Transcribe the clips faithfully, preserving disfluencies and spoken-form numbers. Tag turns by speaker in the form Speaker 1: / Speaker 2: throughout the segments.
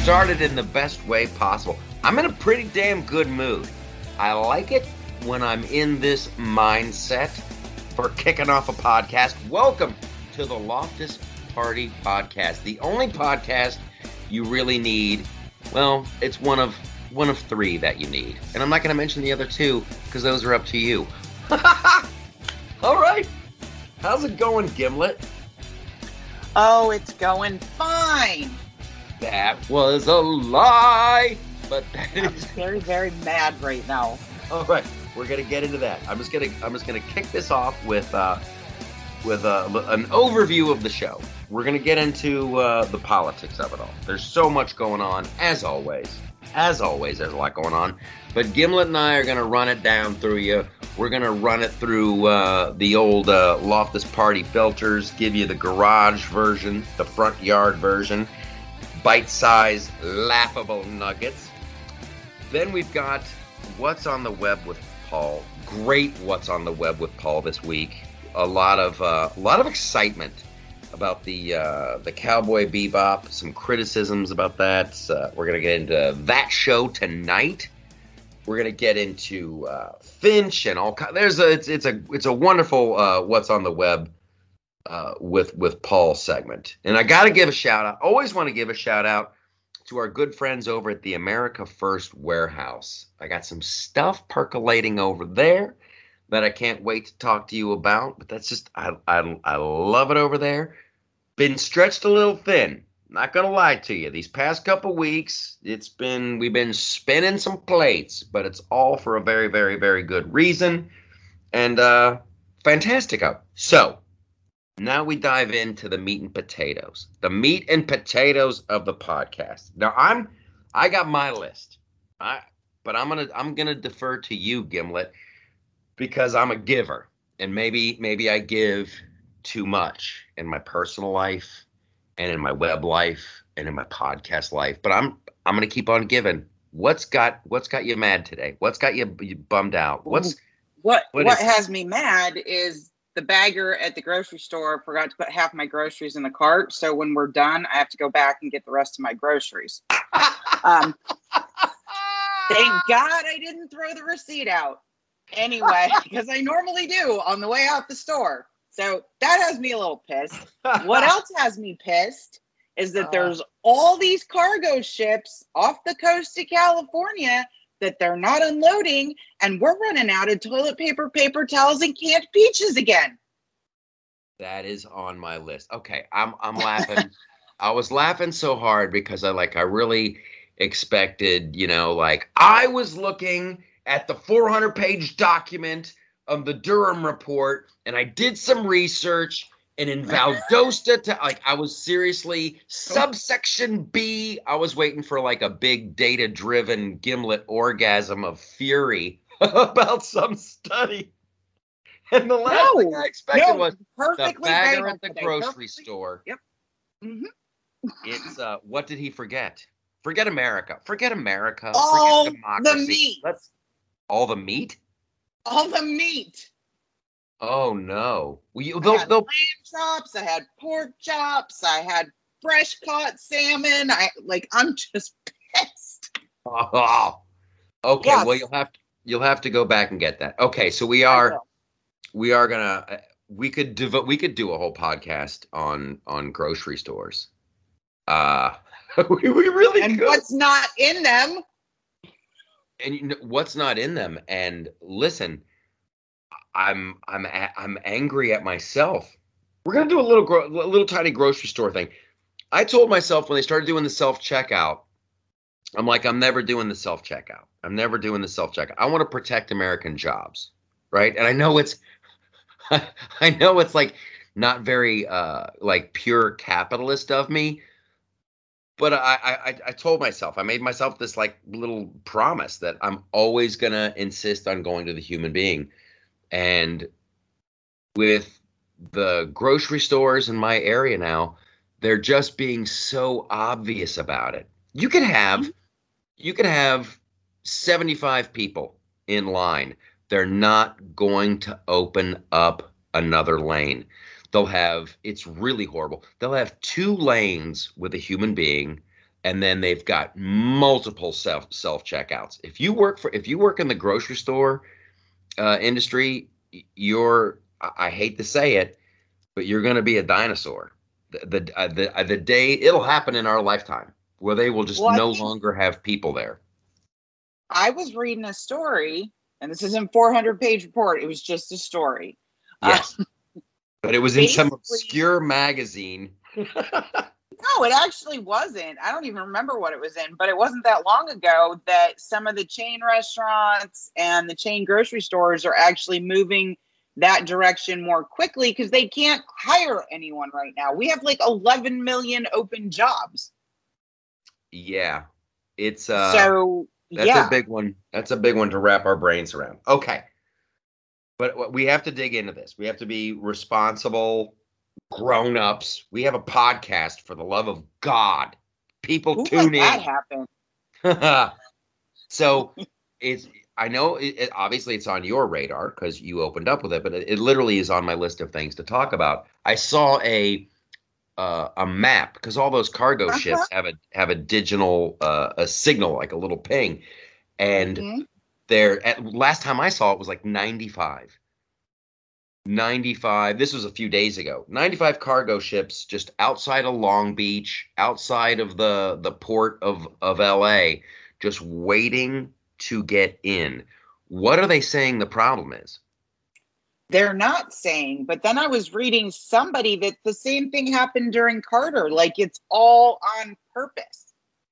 Speaker 1: started in the best way possible. I'm in a pretty damn good mood. I like it when I'm in this mindset for kicking off a podcast. Welcome to the Loftus Party Podcast, the only podcast you really need. Well, it's one of one of three that you need, and I'm not going to mention the other two because those are up to you. All right, how's it going, Gimlet?
Speaker 2: Oh, it's going fine.
Speaker 1: That was a lie, but that
Speaker 2: I'm
Speaker 1: is
Speaker 2: very, very mad right now.
Speaker 1: all right. We're gonna get into that. I'm just gonna I'm just gonna kick this off with uh, with uh, an overview of the show. We're gonna get into uh, the politics of it all. There's so much going on, as always. As always, there's a lot going on. But Gimlet and I are gonna run it down through you. We're gonna run it through uh, the old uh, Loftus Party filters. Give you the garage version, the front yard version. Bite-sized, laughable nuggets. Then we've got What's on the Web with Paul. Great What's on the Web with Paul this week. A lot of uh, a lot of excitement about the uh, the Cowboy Bebop. Some criticisms about that. Uh, we're gonna get into that show tonight. We're gonna get into uh, Finch and all. There's a it's it's a it's a wonderful uh, What's on the Web uh, with with Paul segment. And I gotta give a shout out. Always want to give a shout out to our good friends over at the America First Warehouse. I got some stuff percolating over there that I can't wait to talk to you about. But that's just, I, I, I love it over there. Been stretched a little thin. Not going to lie to you. These past couple weeks, it's been, we've been spinning some plates, but it's all for a very, very, very good reason. And uh, fantastic out. So, now we dive into the meat and potatoes, the meat and potatoes of the podcast. Now I'm, I got my list, I, but I'm gonna, I'm gonna defer to you, Gimlet, because I'm a giver, and maybe, maybe I give too much in my personal life, and in my web life, and in my podcast life. But I'm, I'm gonna keep on giving. What's got, what's got you mad today? What's got you, you bummed out? What's
Speaker 2: what? What,
Speaker 1: what
Speaker 2: is, has me mad is the bagger at the grocery store forgot to put half my groceries in the cart. So when we're done, I have to go back and get the rest of my groceries. um, thank God I didn't throw the receipt out anyway, because I normally do on the way out the store. So that has me a little pissed. What else has me pissed is that there's all these cargo ships off the coast of California that they're not unloading, and we're running out of toilet paper, paper towels, and canned peaches again.
Speaker 1: That is on my list. Okay, I'm I'm laughing. I was laughing so hard because I like I really expected, you know, like I was looking at the four hundred page document of the Durham report, and I did some research. And in Valdosta, to, like I was seriously subsection B. I was waiting for like a big data-driven Gimlet orgasm of fury about some study. And the last
Speaker 2: No,
Speaker 1: thing I expected
Speaker 2: no,
Speaker 1: was the
Speaker 2: perfectly
Speaker 1: bagger
Speaker 2: right
Speaker 1: at the
Speaker 2: today.
Speaker 1: grocery
Speaker 2: Perfectly-
Speaker 1: store.
Speaker 2: Yep. Mm-hmm.
Speaker 1: It's uh, what did he forget? Forget America. Forget America.
Speaker 2: All
Speaker 1: Forget
Speaker 2: the
Speaker 1: democracy.
Speaker 2: meat.
Speaker 1: Let's all the meat.
Speaker 2: All the meat.
Speaker 1: Oh no! Well, you,
Speaker 2: I
Speaker 1: they'll,
Speaker 2: had
Speaker 1: they'll,
Speaker 2: lamb chops. I had pork chops. I had fresh caught salmon. I like. I'm just pissed.
Speaker 1: oh, okay.
Speaker 2: Yes.
Speaker 1: Well, you'll have to you'll have to go back and get that. Okay, so we
Speaker 2: I
Speaker 1: are
Speaker 2: will.
Speaker 1: we are gonna uh, we could devote we could do a whole podcast on on grocery stores. Uh we, we really
Speaker 2: And
Speaker 1: could.
Speaker 2: what's not in them?
Speaker 1: And you know, what's not in them? And listen, I'm I'm a- I'm angry at myself. We're gonna do a little gro- a little tiny grocery store thing. I told myself when they started doing the self checkout, I'm like, I'm never doing the self checkout. I'm never doing the self checkout. I want to protect American jobs, right? And I know it's, I know it's like not very uh like pure capitalist of me, but I I I told myself, I made myself this like little promise that I'm always gonna insist on going to the human being. And with the grocery stores in my area now, they're just being so obvious about it. You can have, you can have seventy-five people in line. They're not going to open up another lane. They'll have, it's really horrible. They'll have two lanes with a human being, and then they've got multiple self self checkouts. If you work for if you work in the grocery store uh, industry, you're I I hate to say it, but you're going to be a dinosaur. The the uh, the, uh, the day it'll happen in our lifetime where they will just
Speaker 2: Well, I
Speaker 1: no
Speaker 2: think
Speaker 1: longer have people there.
Speaker 2: I was reading a story, and this isn't four hundred page report. It was just a story.
Speaker 1: Yes,
Speaker 2: Uh,
Speaker 1: but it was in some
Speaker 2: basically,
Speaker 1: obscure magazine.
Speaker 2: no, it actually wasn't. I don't even remember what it was in, but it wasn't that long ago that some of the chain restaurants and the chain grocery stores are actually moving that direction more quickly because they can't hire anyone right now. We have like eleven million open jobs.
Speaker 1: Yeah, it's uh,
Speaker 2: So,
Speaker 1: that's
Speaker 2: yeah.
Speaker 1: a big one. That's a big one to wrap our brains around. Okay, but what- we have to dig into this. We have to be responsible grown-ups. We have a podcast, for the love of God. People
Speaker 2: Who
Speaker 1: tune
Speaker 2: let that
Speaker 1: in.
Speaker 2: happen?
Speaker 1: So it's I know it, it- obviously it's on your radar because you opened up with it, but it, it literally is on my list of things to talk about. I saw a uh, a map because all those cargo
Speaker 2: Uh-huh.
Speaker 1: ships have a have a digital uh, a signal, like a little ping, and
Speaker 2: Mhm.
Speaker 1: they're at last time I saw it was like ninety-five. ninety-five. This was a few days ago. ninety-five cargo ships just outside of Long Beach, outside of the the port of of L A, just waiting to get in. What are they saying the problem is?
Speaker 2: They're not saying, but then I was reading somebody that the same thing happened during Carter. Like it's all on purpose.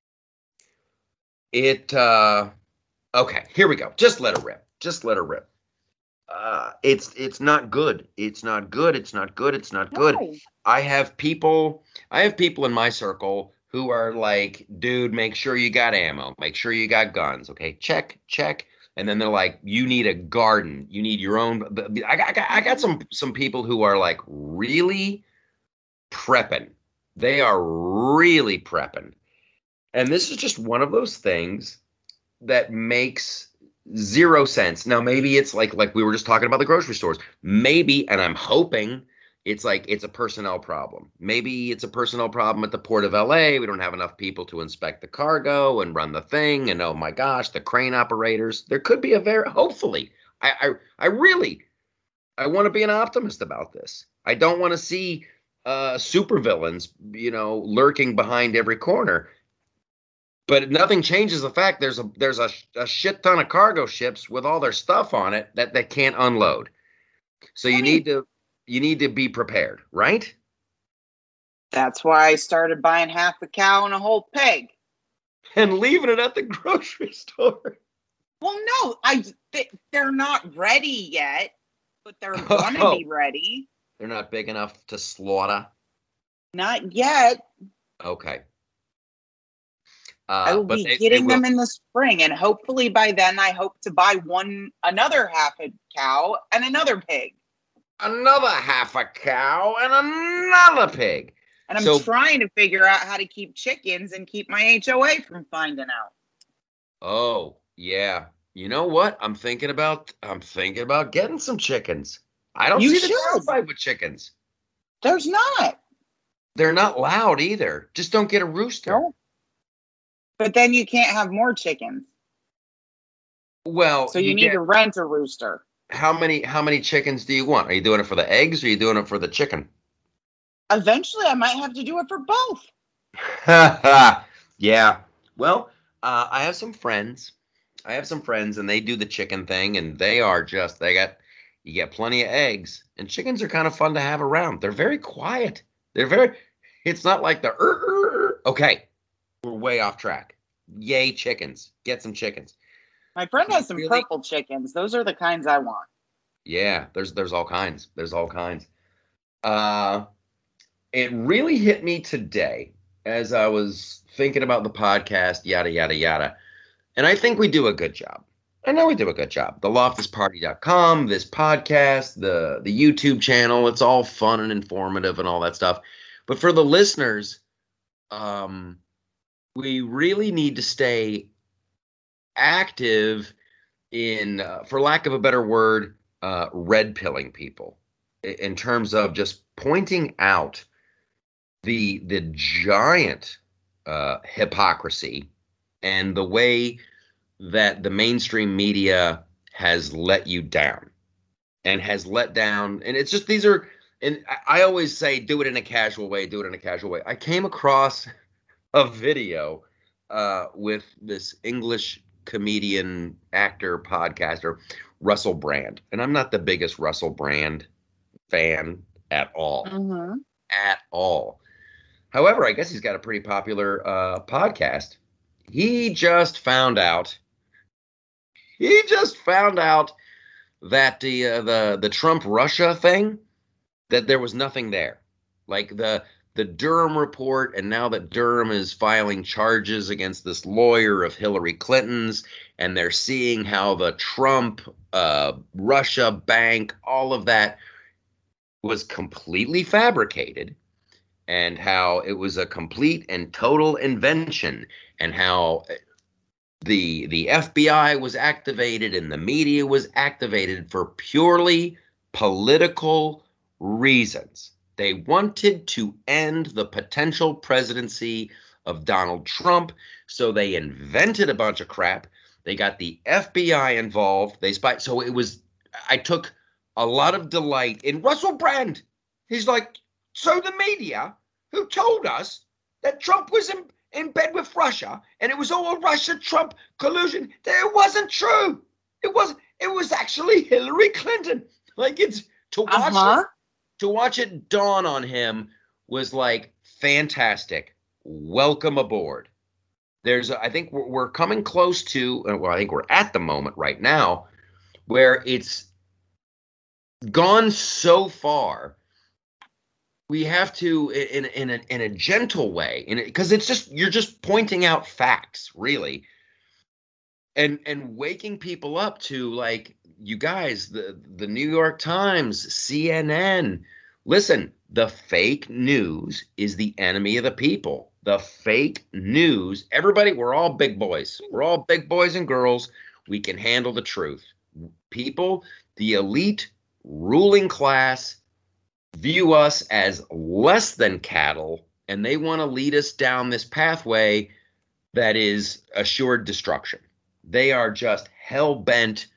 Speaker 1: It uh okay, here we go. Just let her rip. Just let her rip. Uh it's it's not good. It's not good. It's not good. It's not good.
Speaker 2: No.
Speaker 1: I have people I have people in my circle who are like, dude, make sure you got ammo. Make sure you got guns. Okay, check, check. And then they're like, you need a garden. You need your own. I got, I got, I got some some people who are like really prepping. They are really prepping. And this is just one of those things that makes zero sense. Now, maybe it's like like we were just talking about the grocery stores. Maybe, and I'm hoping it's like it's a personnel problem. Maybe it's a personnel problem at the port of L A. We don't have enough people to inspect the cargo and run the thing. And oh my gosh, the crane operators. There could be a very hopefully. I I, I really I want to be an optimist about this. I don't want to see uh supervillains, you know, lurking behind every corner. But nothing changes the fact there's a there's a, a shit ton of cargo ships with all their stuff on it that they can't unload. So you need to you need to be prepared, right?
Speaker 2: That's why I started buying half a cow and a whole pig.
Speaker 1: And leaving it at the grocery store.
Speaker 2: Well, no, I they, they're not ready yet, but they're gonna
Speaker 1: Oh,
Speaker 2: be ready.
Speaker 1: they're not big enough to slaughter.
Speaker 2: Not yet.
Speaker 1: Okay.
Speaker 2: I
Speaker 1: Uh,
Speaker 2: will
Speaker 1: but
Speaker 2: be
Speaker 1: they, they
Speaker 2: getting
Speaker 1: will.
Speaker 2: them in the spring, and hopefully by then I hope to buy one another half a cow and another pig.
Speaker 1: Another half a cow and another pig.
Speaker 2: And I'm
Speaker 1: So-
Speaker 2: trying to figure out how to keep chickens and keep my H O A from finding out.
Speaker 1: Oh, yeah. You know what? I'm thinking about I'm thinking about getting some chickens. I don't
Speaker 2: You
Speaker 1: see the
Speaker 2: should.
Speaker 1: downside with chickens.
Speaker 2: There's not.
Speaker 1: They're not loud either. Just don't get a rooster.
Speaker 2: No. But then you can't have more chickens.
Speaker 1: Well,
Speaker 2: So you,
Speaker 1: you
Speaker 2: need
Speaker 1: get,
Speaker 2: to rent a rooster.
Speaker 1: how many how many chickens do you want? Are you doing it for the eggs or are you doing it for the chicken?
Speaker 2: Eventually I might have to do it for both.
Speaker 1: Yeah. Well, uh, I have some friends. I have some friends and they do the chicken thing and they are just they got you get plenty of eggs and chickens are kind of fun to have around. They're very quiet. They're very it's not like the er, er, er. Okay. We're way off track. Yay chickens. Get some chickens.
Speaker 2: My friend has some
Speaker 1: Really?
Speaker 2: purple chickens. Those are the kinds I want.
Speaker 1: Yeah, there's there's all kinds. There's all kinds. Uh, it really hit me today as I was thinking about the podcast, yada yada yada. And I think we do a good job. I know we do a good job. The loftus party dot com, this podcast, the the YouTube channel, it's all fun and informative and all that stuff. But for the listeners, um, we really need to stay active in, uh, for lack of a better word, uh, red pilling people in terms of just pointing out the the giant uh, hypocrisy and the way that the mainstream media has let you down and has let down. And it's just, these are, and I always say, do it in a casual way, do it in a casual way. I came across a video uh, with this English comedian, actor, podcaster, Russell Brand. And I'm not the biggest Russell Brand fan at all,
Speaker 2: Mm-hmm.
Speaker 1: at all. However, I guess he's got a pretty popular uh, podcast. He just found out, he just found out that the uh, the the Trump Russia thing, that there was nothing there. Like the the Durham report, and now that Durham is filing charges against this lawyer of Hillary Clinton's, and they're seeing how the Trump uh, Russia bank, all of that was completely fabricated, and how it was a complete and total invention, and how the the F B I was activated and the media was activated for purely political reasons. They wanted to end the potential presidency of Donald Trump, so they invented a bunch of crap. They got the F B I involved. They spied. So it was, I took a lot of delight in Russell Brand. He's like, so the media who told us that Trump was in, in bed with Russia and it was all Russia-Trump collusion, that it wasn't true. It wasn't. It was actually Hillary Clinton. Like, it's, to watch
Speaker 2: Uh-huh.
Speaker 1: it, to watch it dawn on him was like fantastic. Welcome aboard. There's, a, I think we're, we're coming close to, well, I think we're at the moment right now where it's gone so far. We have to, in in a in a gentle way, in because it's just, you're just pointing out facts, really, and and waking people up to, like, you guys, the the New York Times, C N N. Listen, the fake news is the enemy of the people. The fake news. Everybody, we're all big boys. We're all big boys and girls. We can handle the truth. People, the elite ruling class, view us as less than cattle, and they want to lead us down this pathway that is assured destruction. They are just hell-bent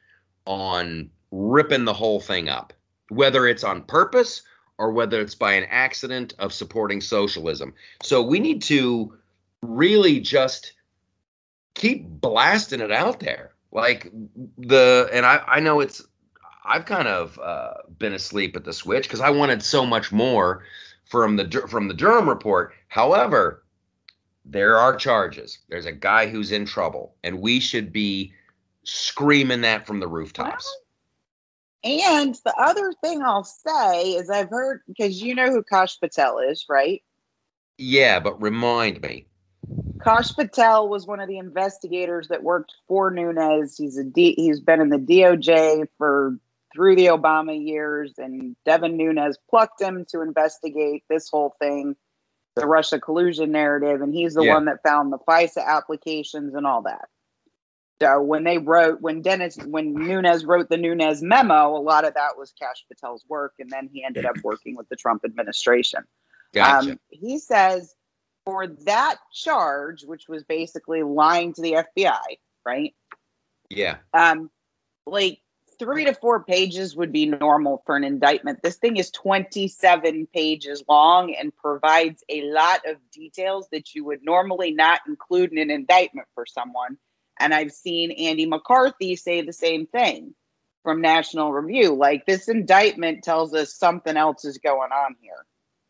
Speaker 1: on ripping the whole thing up, whether it's on purpose or whether it's by an accident of supporting socialism. So we need to really just keep blasting it out there. Like the, and I, I know it's, I've kind of uh, been asleep at the switch because I wanted so much more from the from the Durham report. However, there are charges. There's a guy who's in trouble, and we should be screaming that from the rooftops.
Speaker 2: Well, and the other thing I'll say is I've heard, because you know who Kash Patel is, right?
Speaker 1: Yeah, but remind me.
Speaker 2: Kash Patel was one of the investigators that worked for Nunes. He's a D, he's been in the D O J for through the Obama years, and Devin Nunes plucked him to investigate this whole thing, the Russia collusion narrative, and he's the
Speaker 1: Yeah.
Speaker 2: one that found the FISA applications and all that. So when they wrote, when Dennis, when Nunes wrote the Nunes memo, a lot of that was Kash Patel's work, and then he ended up working with the Trump administration.
Speaker 1: Gotcha.
Speaker 2: Um, he says for that charge, which was basically lying to the F B I, right?
Speaker 1: Yeah.
Speaker 2: Um, like three to four pages would be normal for an indictment. This thing is twenty-seven pages long and provides a lot of details that you would normally not include in an indictment for someone. And I've seen Andy McCarthy say the same thing from National Review. Like, this indictment tells us something else is going on here.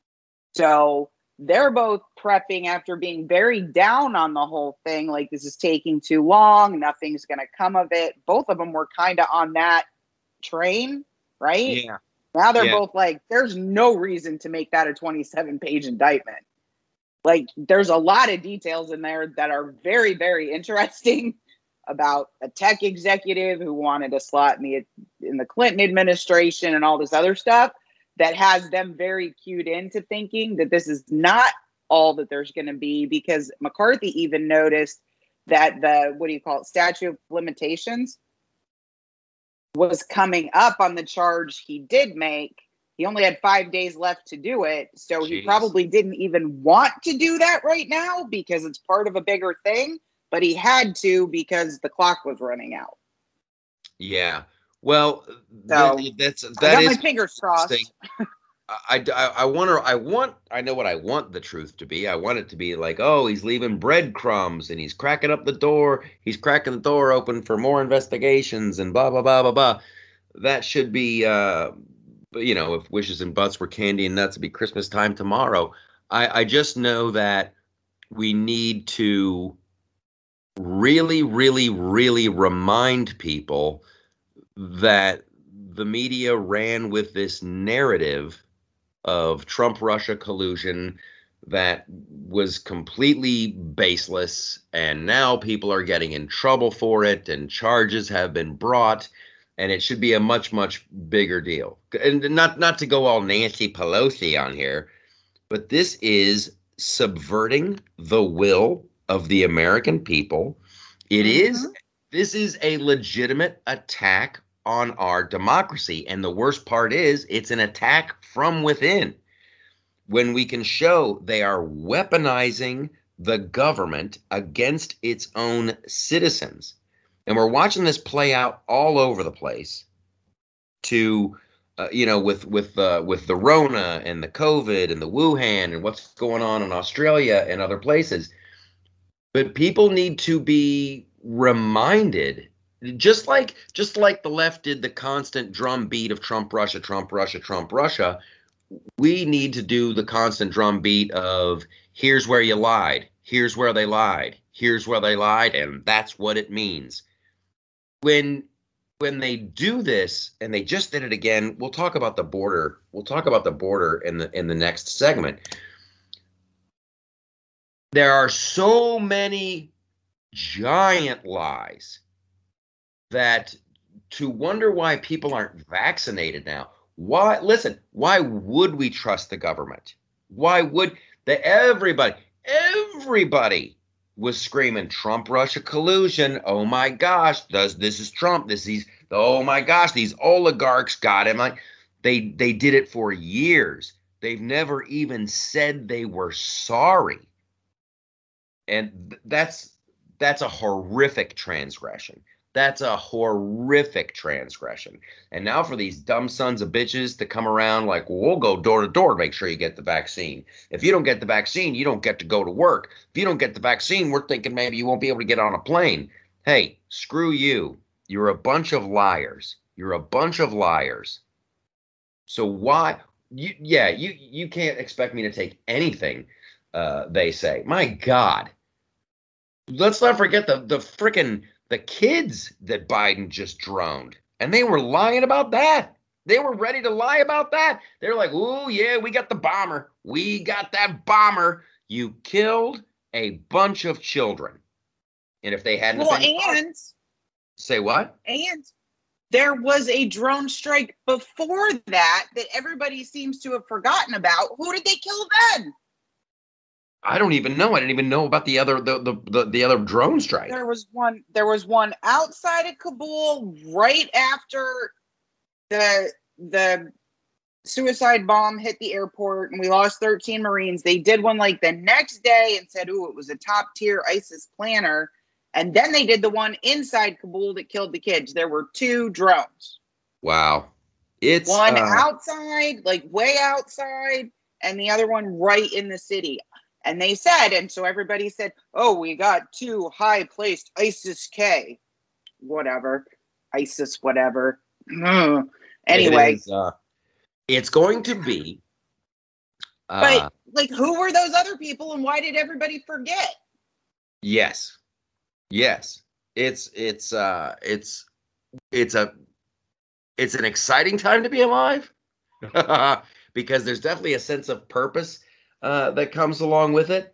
Speaker 2: So they're both prepping after being very down on the whole thing. Like, this is taking too long. Nothing's going to come of it. Both of them were kind of on that train, right?
Speaker 1: Yeah.
Speaker 2: Now they're
Speaker 1: Yeah.
Speaker 2: both like, there's no reason to make that a twenty-seven page indictment. Like, there's a lot of details in there that are very, very interesting about a tech executive who wanted a slot in the in the Clinton administration and all this other stuff that has them very cued into thinking that this is not all that there's going to be, because McCarthy even noticed that the, what do you call it, statute of limitations was coming up on the charge he did make. he only had five days left to do it. So
Speaker 1: Jeez.
Speaker 2: He probably didn't even want to do that right now because it's part of a bigger thing, but he had to because the clock was running out.
Speaker 1: Yeah. Well,
Speaker 2: so
Speaker 1: th- that's that
Speaker 2: I got
Speaker 1: is
Speaker 2: my fingers crossed.
Speaker 1: I, I, I want to, I want, I know what I want the truth to be. I want it to be like, oh, he's leaving breadcrumbs and he's cracking up the door. He's cracking the door open for more investigations and blah, blah, blah, blah, blah. That should be, uh, you know, if wishes and buts were candy and nuts, it'd be Christmas time tomorrow. I, I just know that we need to really, really, really remind people that the media ran with this narrative of Trump-Russia collusion that was completely baseless, and now people are getting in trouble for it, and charges have been brought, and it should be a much, much bigger deal. And not, not to go all Nancy Pelosi on here, but this is subverting the will of the American people. It mm-hmm. is, this is a legitimate attack on our democracy. And the worst part is it's an attack from within. When we can show they are weaponizing the government against its own citizens. And we're watching this play out all over the place to, uh, you know, with, with, uh, with the Rona and the COVID and the Wuhan and what's going on in Australia and other places. But people need to be reminded, just like just like the left did the constant drumbeat of Trump, Russia, Trump, Russia, Trump, Russia, we need to do the constant drumbeat of here's where you lied, here's where they lied, here's where they lied, and that's what it means. When when they do this, and they just did it again, we'll talk about the border. We'll talk about the border in the in the next segment. There are so many giant lies that to wonder why people aren't vaccinated now. Why? Listen, why would we trust the government? Why would the everybody, everybody was screaming Trump Russia collusion. Oh my gosh, does this is Trump. This is oh my gosh, these oligarchs got him. Like they they did it for years. They've never even said they were sorry. And that's that's a horrific transgression. That's a horrific transgression. And now for these dumb sons of bitches to come around like, well, we'll go door to door to make sure you get the vaccine. If you don't get the vaccine, you don't get to go to work. If you don't get the vaccine, we're thinking maybe you won't be able to get on a plane. Hey, screw you. You're a bunch of liars. You're a bunch of liars. So why? You, yeah, you, you can't expect me to take anything uh, they say. My God. Let's not forget the, the frickin' the kids that Biden just droned, and they were lying about that. They were ready to lie about that. They're like, "Ooh, yeah, we got the bomber. We got that bomber." You killed a bunch of children, and if they hadn't,
Speaker 2: well,
Speaker 1: been
Speaker 2: and
Speaker 1: say what?
Speaker 2: And there was a drone strike before that that everybody seems to have forgotten about. Who did they kill then?
Speaker 1: I don't even know. I didn't even know about the other the, the the the other drone strike.
Speaker 2: There was one. There was one outside of Kabul right after the the suicide bomb hit the airport, and we lost thirteen Marines. They did one like the next day and said, "Ooh, it was a top tier ISIS planner." And then they did the one inside Kabul that killed the kids. There were two drones.
Speaker 1: Wow, it's
Speaker 2: one
Speaker 1: uh...
Speaker 2: outside, like way outside, and the other one right in the city. And they said, and so everybody said, oh, we got two high-placed ISIS-K. Whatever. ISIS, whatever. Anyway.
Speaker 1: It is, uh, it's going to be. Uh,
Speaker 2: but, like, who were those other people, and why did everybody forget?
Speaker 1: Yes. Yes. It's, it's, uh, it's, it's a, it's an exciting time to be alive. Because there's definitely a sense of purpose Uh, that comes along with it.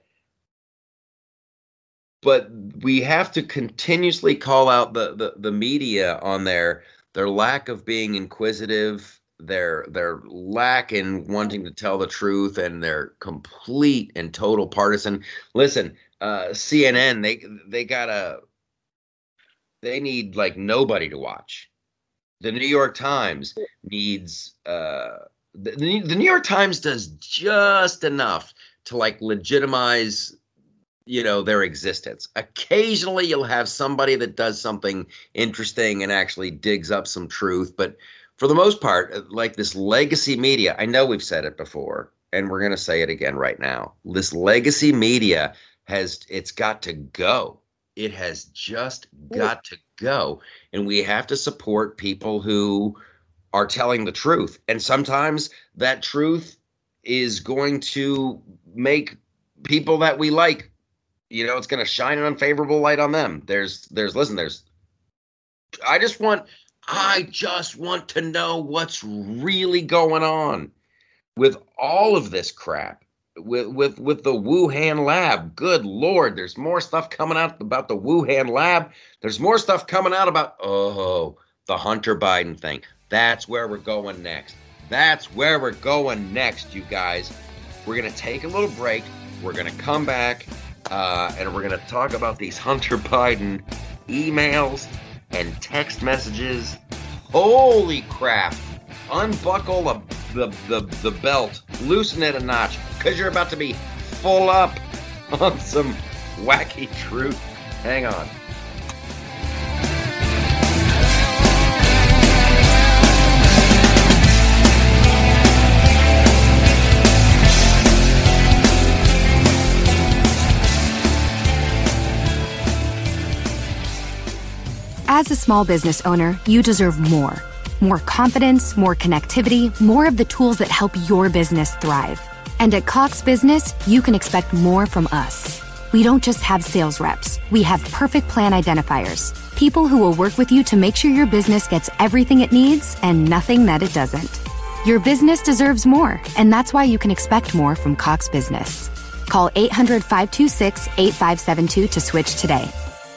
Speaker 1: But we have to continuously call out the, the, the media on their their lack of being inquisitive, their their lack in wanting to tell the truth, and their complete and total partisan. Listen, uh, C N N, they they gotta they need like nobody to watch. The New York Times needs uh, the, the New York Times does just enough to like legitimize, you know, their existence. Occasionally you'll have somebody that does something interesting and actually digs up some truth. But for the most part, like this legacy media, I know we've said it before, and we're going to say it again right now. This legacy media has, it's got to go. It has just got to go. And we have to support people who are telling the truth. And sometimes that truth is going to make people that we like, you know, it's going to shine an unfavorable light on them. There's, there's, listen, there's, I just want, I just want to know what's really going on with all of this crap. With, with, with the Wuhan lab. Good Lord, there's more stuff coming out about the Wuhan lab. There's more stuff coming out about, oh, the Hunter Biden thing. That's where we're going next. That's where we're going next, you guys. We're going to take a little break. We're going to come back, uh, and we're going to talk about these Hunter Biden emails and text messages. Holy crap. Unbuckle the, the, the, the belt. Loosen it a notch, because you're about to be full up on some wacky truth. Hang on.
Speaker 3: As a small business owner, you deserve more. More confidence, more connectivity, more of the tools that help your business thrive. And at Cox Business, you can expect more from us. We don't just have sales reps. We have perfect plan identifiers. People who will work with you to make sure your business gets everything it needs and nothing that it doesn't. Your business deserves more, and that's why you can expect more from Cox Business. Call eight hundred, five two six, eight five seven two to switch today.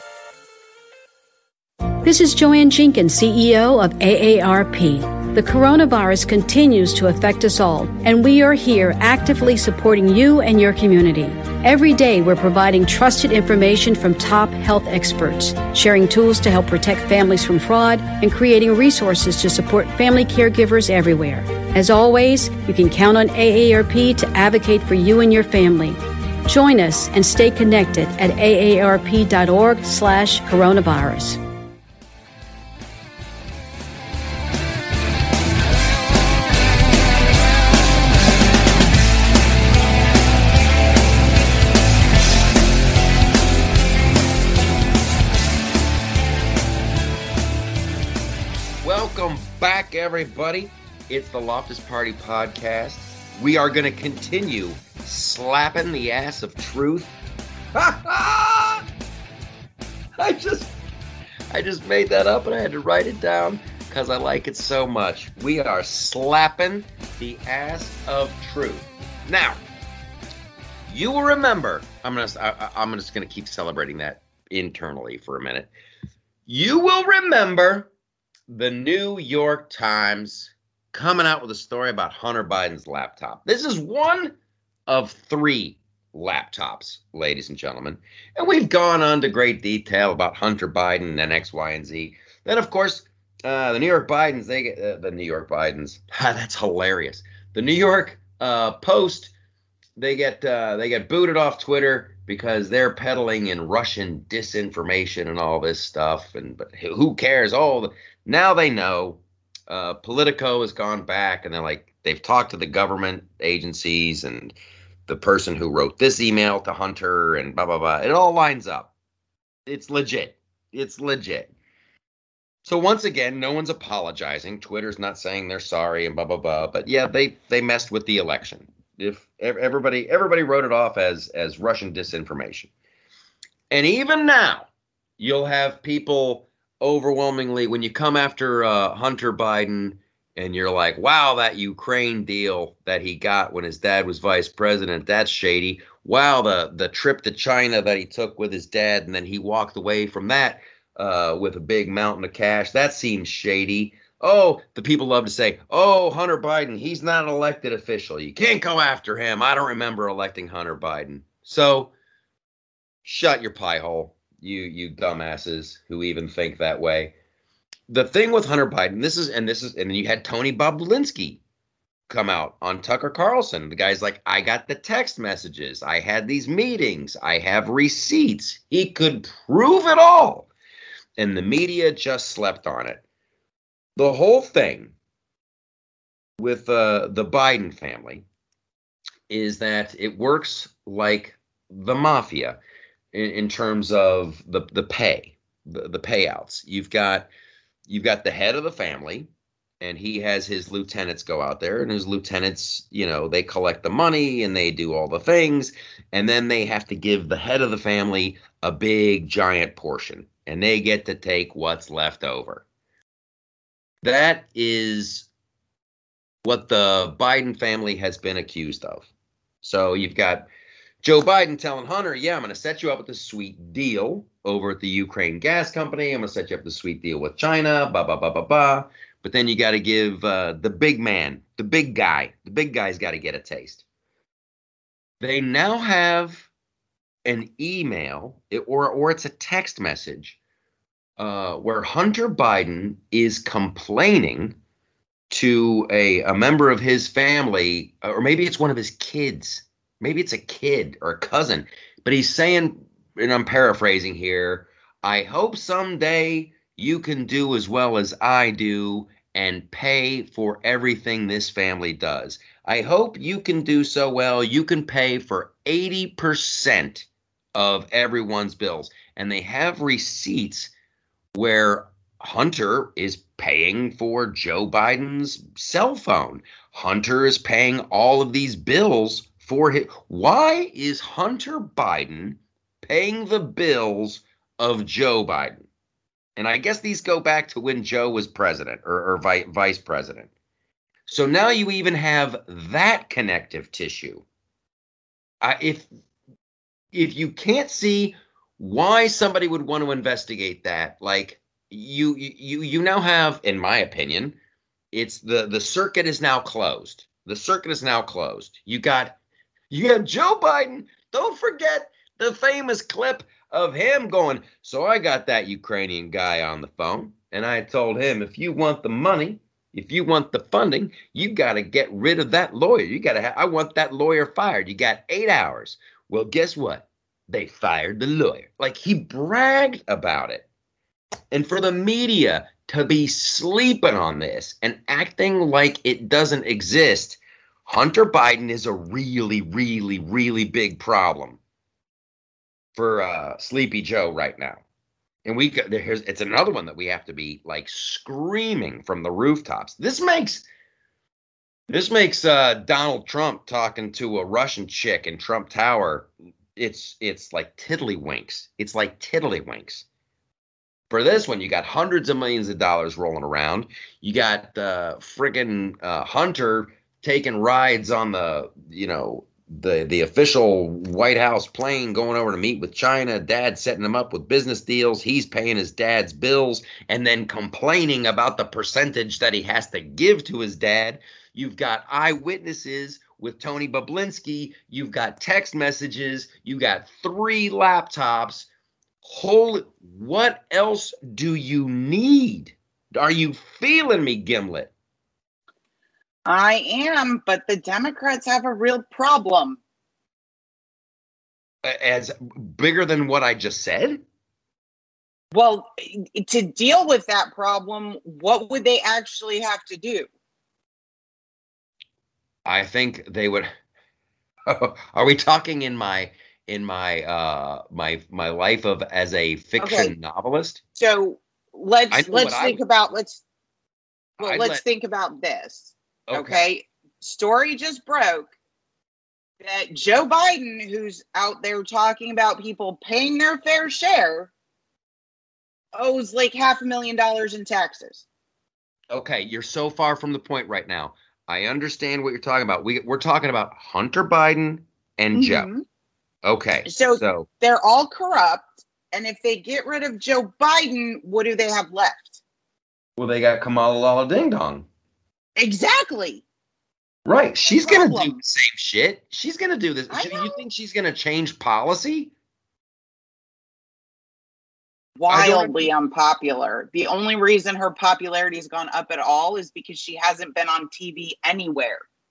Speaker 4: This is Joanne Jenkins, C E O of A A R P. The coronavirus continues to affect us all, and we are here actively supporting you and your community. Every day, we're providing trusted information from top health experts, sharing tools to help protect families from fraud, and creating resources to support family caregivers everywhere. As always, you can count on A A R P to advocate for you and your family. Join us and stay connected at A A R P dot org slash coronavirus.
Speaker 1: Welcome back, everybody. It's the Loftus Party Podcast. We are going to continue slapping the ass of truth. I just, I just made that up and I had to write it down because I like it so much. We are slapping the ass of truth. Now, you will remember. I'm gonna. I, I'm just going to keep celebrating that internally for a minute. You will remember the New York Times coming out with a story about Hunter Biden's laptop. This is one of three laptops, ladies and gentlemen. And we've gone on to great detail about Hunter Biden and X, Y, and Z. Then, of course, uh, the New York Bidens, they get uh, the New York Bidens. That's hilarious. The New York uh, Post, they get uh, they get booted off Twitter because they're peddling in Russian disinformation and all this stuff. And but who cares? Oh, the, now they know. Uh, Politico has gone back and they're like, they've talked to the government agencies and the person who wrote this email to Hunter and blah, blah, blah. It all lines up. It's legit. It's legit. So once again, no one's apologizing. Twitter's not saying they're sorry and blah, blah, blah. But yeah, they, they messed with the election. If everybody, everybody wrote it off as, as Russian disinformation. And even now, you'll have people overwhelmingly, when you come after uh, Hunter Biden and you're like, wow, that Ukraine deal that he got when his dad was vice president, that's shady. Wow, the, the trip to China that he took with his dad and then he walked away from that uh, with a big mountain of cash, that seems shady. Oh, the people love to say, oh, Hunter Biden, he's not an elected official. You can't go after him. I don't remember electing Hunter Biden. So shut your pie hole. You you dumbasses who even think that way. The thing with Hunter Biden, this is and this is and then you had Tony Bobulinski come out on Tucker Carlson. The guy's like, I got the text messages. I had these meetings. I have receipts. He could prove it all. And the media just slept on it. The whole thing with uh, the Biden family is that it works like the mafia in, in terms of the, the pay, the, the payouts. You've got, you've got the head of the family, and he has his lieutenants go out there, and his lieutenants, you know, they collect the money and they do all the things. And then they have to give the head of the family a big giant portion, and they get to take what's left over. That is what the Biden family has been accused of. So you've got Joe Biden telling Hunter, yeah, I'm going to set you up with this sweet deal over at the Ukraine gas company. I'm going to set you up with a sweet deal with China, blah, blah, blah, blah, blah. But then you got to give uh, the big man, the big guy, the big guy's got to get a taste. They now have an email or, or it's a text message uh, where Hunter Biden is complaining to a, a member of his family, or maybe it's one of his kids. Maybe it's a kid or a cousin. But he's saying, and I'm paraphrasing here, I hope someday you can do as well as I do and pay for everything this family does. I hope you can do so well. You can pay for eighty percent of everyone's bills. And they have receipts where Hunter is paying for Joe Biden's cell phone. Hunter is paying all of these bills for him. Why is Hunter Biden paying the bills of Joe Biden? And I guess these go back to when Joe was president or, or vi- vice president. So now you even have that connective tissue. Uh, if if you can't see why somebody would want to investigate that, like you you you now have, in my opinion, it's the the circuit is now closed. The circuit is now closed. You got you got Joe Biden. Don't forget the famous clip of him going, so I got that Ukrainian guy on the phone, and I told him, if you want the money, if you want the funding, you got to get rid of that lawyer. You got to have, I want that lawyer fired. You got eight hours. Well, guess what? They fired the lawyer. Like, he bragged about it. And for the media to be sleeping on this and acting like it doesn't exist, Hunter Biden is a really, really, really big problem for uh, Sleepy Joe right now. And we here's it's another one that we have to be like screaming from the rooftops. This makes this makes uh, Donald Trump talking to a Russian chick in Trump Tower. It's it's like tiddlywinks. It's like tiddlywinks. For this one, you got hundreds of millions of dollars rolling around. You got uh, friggin' uh, Hunter taking rides on the, you know, the the official White House plane going over to meet with China. Dad setting him up with business deals. He's paying his dad's bills and then complaining about the percentage that he has to give to his dad. You've got eyewitnesses with Tony Bobulinski. You've got text messages. You got three laptops. Holy, what else do you need? Are you feeling me, Gimlet?
Speaker 2: I am, but the Democrats have a real problem.
Speaker 1: As bigger than what I just said?
Speaker 2: Well, to deal with that problem, what would they actually have to do?
Speaker 1: I think they would. Are we talking in my in my uh my my life of as a fiction
Speaker 2: Okay.
Speaker 1: novelist?
Speaker 2: So let's
Speaker 1: know
Speaker 2: let's
Speaker 1: what I
Speaker 2: think
Speaker 1: would-
Speaker 2: about let's well
Speaker 1: I'd
Speaker 2: let's
Speaker 1: let-
Speaker 2: think about this.
Speaker 1: Okay.
Speaker 2: Okay. Story just broke that Joe Biden, who's out there talking about people paying their fair share, owes like half a million dollars in taxes.
Speaker 1: Okay, you're so far from the point right now. I understand what you're talking about. We we're talking about Hunter Biden and Joe.
Speaker 2: Mhm.
Speaker 1: Okay.
Speaker 2: So-
Speaker 1: so
Speaker 2: They're all corrupt. And if they get rid of Joe Biden, what do they have left?
Speaker 1: well, they got Kamala Lala Ding Dong.
Speaker 2: Exactly.
Speaker 1: Right. She's gonna do
Speaker 2: problem.
Speaker 1: the same shit. She's gonna do this.
Speaker 2: I
Speaker 1: Do
Speaker 2: know.
Speaker 1: you think she's gonna change policy?
Speaker 2: Wildly unpopular. The only reason her popularity has gone up at all is because she hasn't been on T V anywhere.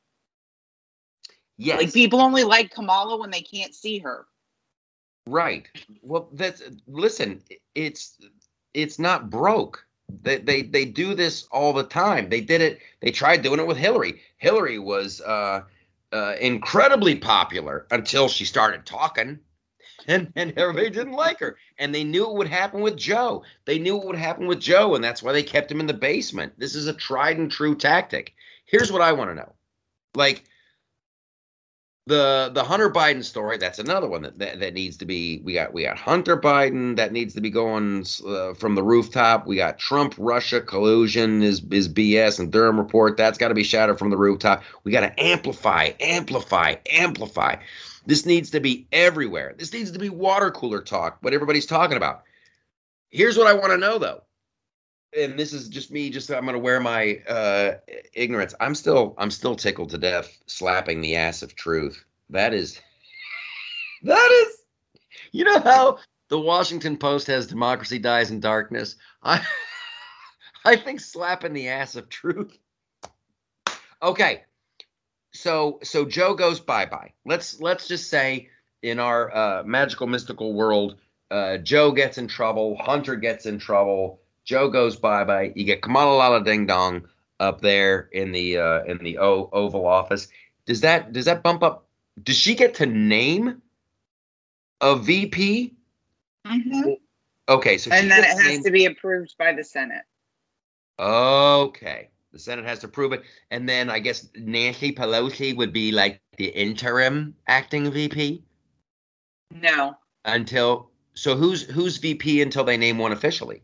Speaker 1: Yes.
Speaker 2: Like, people only like Kamala when they can't see her.
Speaker 1: Right. Well, that's listen. It's it's not broke. They they they do this all the time. They did it. They tried doing it with Hillary. Hillary was uh, uh, incredibly popular until she started talking, and and everybody didn't like her. And they knew it would happen with Joe. They knew it would happen with Joe, and that's why they kept him in the basement. This is a tried and true tactic. Here's what I want to know, like. The the Hunter Biden story, that's another one that, that that needs to be. We got we got Hunter Biden that needs to be going uh, from the rooftop. We got Trump Russia collusion is is B S and Durham report that's got to be shouted from the rooftop. We got to amplify, amplify, amplify. This needs to be everywhere. This needs to be water cooler talk. What everybody's talking about. Here's what I want to know though, and this is just me. Just I'm going to wear my uh, ignorance. I'm still I'm still tickled to death slapping the ass of truth. That is, that is, you know how the Washington Post has democracy dies in darkness? I, I think slapping the ass of truth. Okay, so so Joe goes bye-bye. Let's let's just say in our uh, magical mystical world, uh, Joe gets in trouble, Hunter gets in trouble, Joe goes bye-bye. You get Kamala Lala Ding Dong up there in the uh, in the o- Oval Office. Does that does that bump up? Does she get to name a V P?
Speaker 2: Mm-hmm.
Speaker 1: Okay, so
Speaker 2: and then it has
Speaker 1: name...
Speaker 2: to be approved by the Senate.
Speaker 1: Okay, the Senate has to approve it, and then I guess Nancy Pelosi would be like the interim acting V P.
Speaker 2: No.
Speaker 1: Until so, who's who's V P until they name one officially?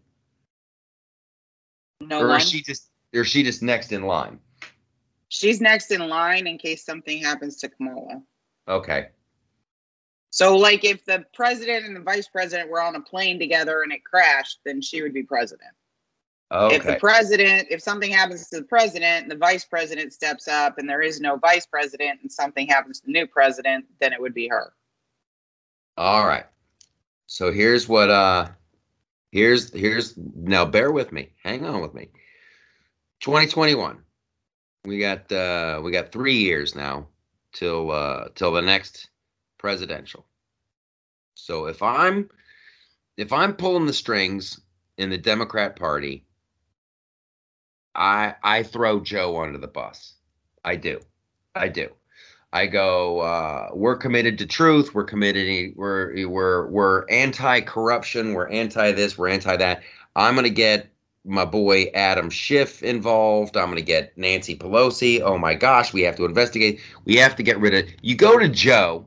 Speaker 2: No
Speaker 1: or
Speaker 2: one.
Speaker 1: Is she just or is she just next in line?
Speaker 2: She's next in line in case something happens to Kamala.
Speaker 1: Okay.
Speaker 2: So, like, if the president and the vice president were on a plane together and it crashed, then she would be president.
Speaker 1: Okay.
Speaker 2: If the president, if something happens to the president and the vice president steps up and there is no vice president and something happens to the new president, then it would be her.
Speaker 1: All right. So here's what, uh, here's, here's, now bear with me. Hang on with me. twenty twenty-one. We got, uh, we got three years now till, uh, till the next presidential. So if I'm, if I'm pulling the strings in the Democrat Party, I, I throw Joe under the bus. I do. I do. I go, uh, we're committed to truth. We're committed. We're, we're, we're anti-corruption. We're anti this. We're anti that. I'm going to get my boy Adam Schiff involved. I'm going to get Nancy Pelosi. Oh my gosh, we have to investigate. We have to get rid of, you go to Joe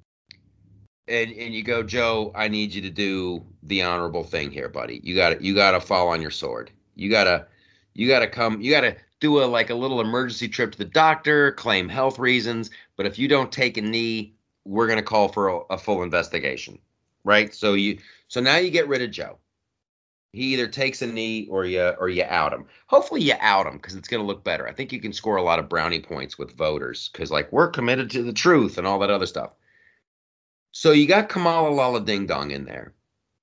Speaker 1: and, and you go, Joe, I need you to do the honorable thing here, buddy. You got to, you got to fall on your sword. You got to, you got to come, you got to do a, like a little emergency trip to the doctor, claim health reasons. But if you don't take a knee, we're going to call for a, a full investigation. Right. So you, so now you get rid of Joe. He either takes a knee or you or you out him. Hopefully you out him because it's going to look better. I think you can score a lot of brownie points with voters because, like, we're committed to the truth and all that other stuff. So you got Kamala Lala Ding Dong in there.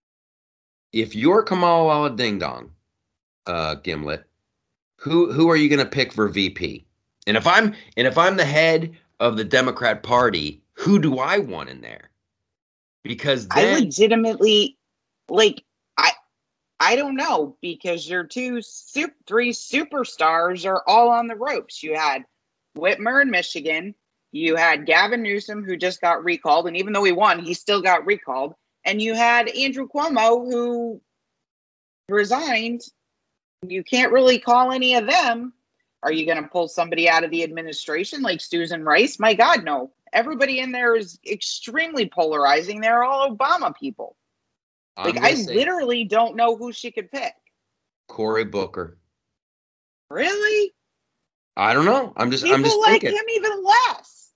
Speaker 1: If you're Kamala Lala Ding Dong, uh, Gimlet, who who are you going to pick for V P? And if I'm and if I'm the head of the Democrat Party, who do I want in there? Because then,
Speaker 2: I legitimately, like, I. I don't know, because your two, super, three superstars are all on the ropes. You had Whitmer in Michigan. You had Gavin Newsom, who just got recalled. And even though he won, he still got recalled. And you had Andrew Cuomo, who resigned. You can't really call any of them. Are you going to pull somebody out of the administration like Susan Rice? My God, no. Everybody in there is extremely polarizing. They're all Obama people. Like, I literally don't know who she could pick.
Speaker 1: Cory Booker.
Speaker 2: Really?
Speaker 1: I don't know. I'm just
Speaker 2: People
Speaker 1: I'm just
Speaker 2: like
Speaker 1: thinking.
Speaker 2: him even less.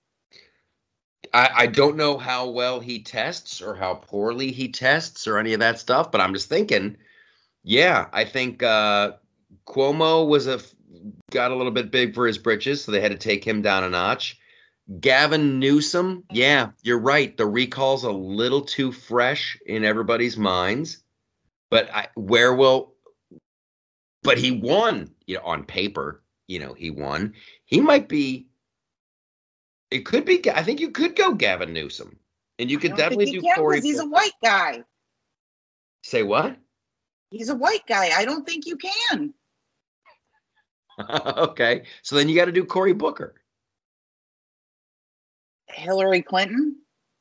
Speaker 1: I, I don't know how well he tests or how poorly he tests or any of that stuff, but I'm just thinking, yeah, I think uh, Cuomo was a got a little bit big for his britches, so they had to take him down a notch. Gavin Newsom, yeah, you're right. The recall's a little too fresh in everybody's minds, but I, where will? But he won, you know, on paper. You know, he won. He might be It could be. I think you could go Gavin Newsom, and you could
Speaker 2: I don't
Speaker 1: definitely
Speaker 2: think
Speaker 1: do
Speaker 2: he can
Speaker 1: Cory.
Speaker 2: because he's a white guy.
Speaker 1: Say what?
Speaker 2: He's a white guy. I don't think you can.
Speaker 1: Okay, so then you got to do Cory Booker.
Speaker 2: Hillary Clinton?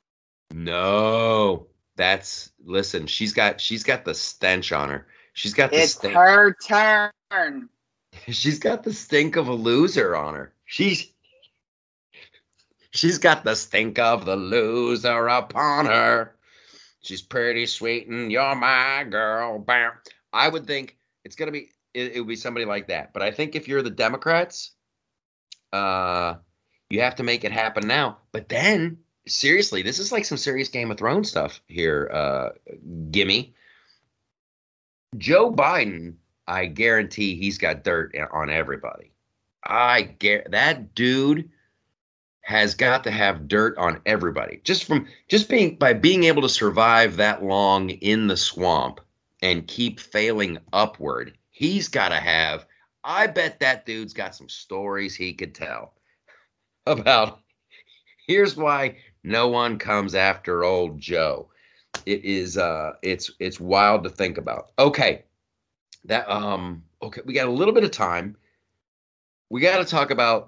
Speaker 1: No, that's listen. She's got she's got the stench on her. She's got the
Speaker 2: It's
Speaker 1: stink.
Speaker 2: her turn.
Speaker 1: She's got the stink of a loser on her. She's she's got the stink of the loser upon her. She's pretty sweet and you're my girl. Bam. I would think it's gonna be it, it would be somebody like that. But I think if you're the Democrats, uh, you have to make it happen now. But then, seriously, this is like some serious Game of Thrones stuff here. Uh, gimme. Joe Biden, I guarantee he's got dirt on everybody. I get that dude has got to have dirt on everybody. Just from just being by being able to survive that long in the swamp and keep failing upward. He's got to have. I bet that dude's got some stories he could tell about. Here's why no one comes after old Joe. It is uh it's it's wild to think about. Okay. That um okay, we got a little bit of time. We got to talk about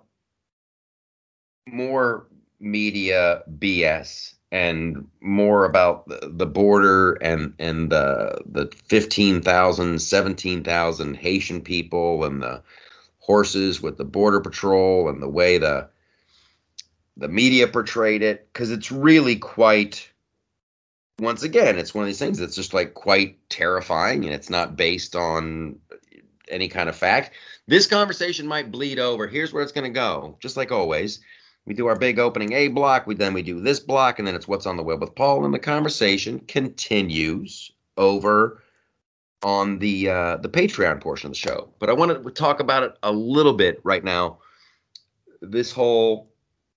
Speaker 1: more media B S and more about the, the border and and the the fifteen thousand, seventeen thousand Haitian people and the horses with the border patrol and the way the the media portrayed it, because it's really quite, once again, it's one of these things that's just like quite terrifying, and it's not based on any kind of fact. This conversation might bleed over. Here's where it's going to go. Just like always, we do our big opening A block. We then we do this block, and then it's what's on the web with Paul, and the conversation continues over on the uh, the Patreon portion of the show. But I want to talk about it a little bit right now. This whole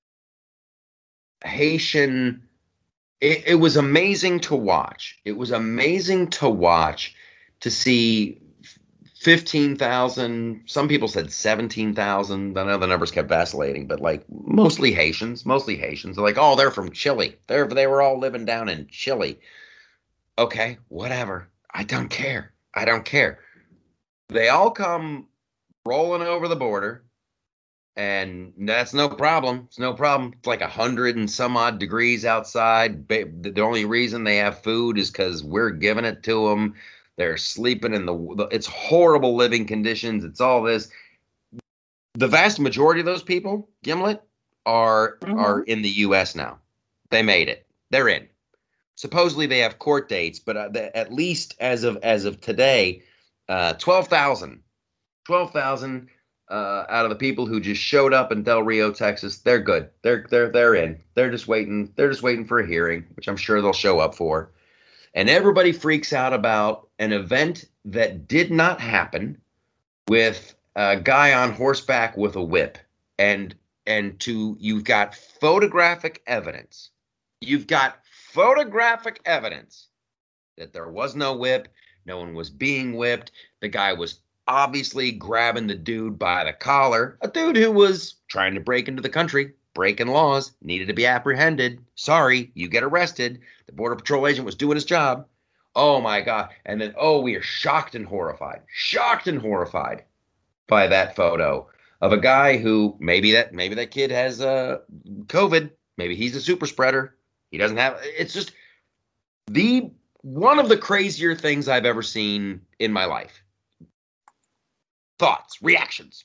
Speaker 1: Haitian. It, it was amazing to watch. It was amazing to watch to see fifteen thousand. Some people said seventeen thousand. I know the numbers kept vacillating, but like mostly Haitians, mostly Haitians. They're like, oh, they're from Chile. They're, they were all living down in Chile. Okay, whatever. I don't care. I don't care. They all come rolling over the border. And that's no problem. It's no problem. It's like a hundred and some odd degrees outside. The only reason they have food is because we're giving it to them. They're sleeping in the, it's horrible living conditions. It's all this. The vast majority of those people, Gimlet, are mm-hmm. are in the U S now. They made it. They're in. Supposedly they have court dates, but uh, the, at least as of as of today, uh, twelve thousand. twelve thousand. Uh, out of the people who just showed up in Del Rio, Texas, they're good. They're they're they're in. They're just waiting. They're just waiting for a hearing, which I'm sure they'll show up for. And everybody freaks out about an event that did not happen with a guy on horseback with a whip. And and to you've got photographic evidence. You've got photographic evidence that there was no whip. No one was being whipped. The guy was obviously grabbing the dude by the collar, a dude who was trying to break into the country, breaking laws, needed to be apprehended. Sorry, you get arrested. The Border Patrol agent was doing his job. Oh my God. And then, oh, we are shocked and horrified, shocked and horrified by that photo of a guy who maybe that, maybe that kid has uh, COVID. Maybe he's a super spreader. He doesn't have, it's just the, one of the crazier things I've ever seen in my life. Thoughts, reactions?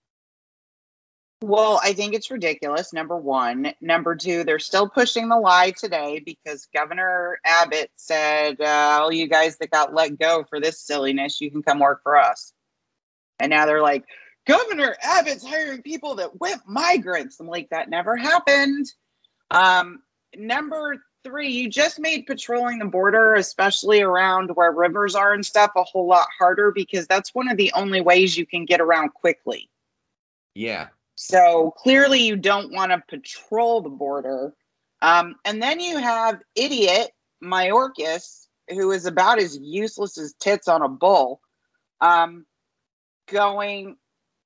Speaker 2: Well, I think it's ridiculous, number one. Number two, they're still pushing the lie today because Governor Abbott said, uh, all you guys that got let go for this silliness, you can come work for us. And now they're like, Governor Abbott's hiring people that whip migrants. I'm like, that never happened. Um, number three, you just made patrolling the border, especially around where rivers are and stuff, a whole lot harder because that's one of the only ways you can get around quickly.
Speaker 1: Yeah.
Speaker 2: So clearly you don't want to patrol the border. Um, and then you have idiot Mayorkas, who is about as useless as tits on a bull, um, going,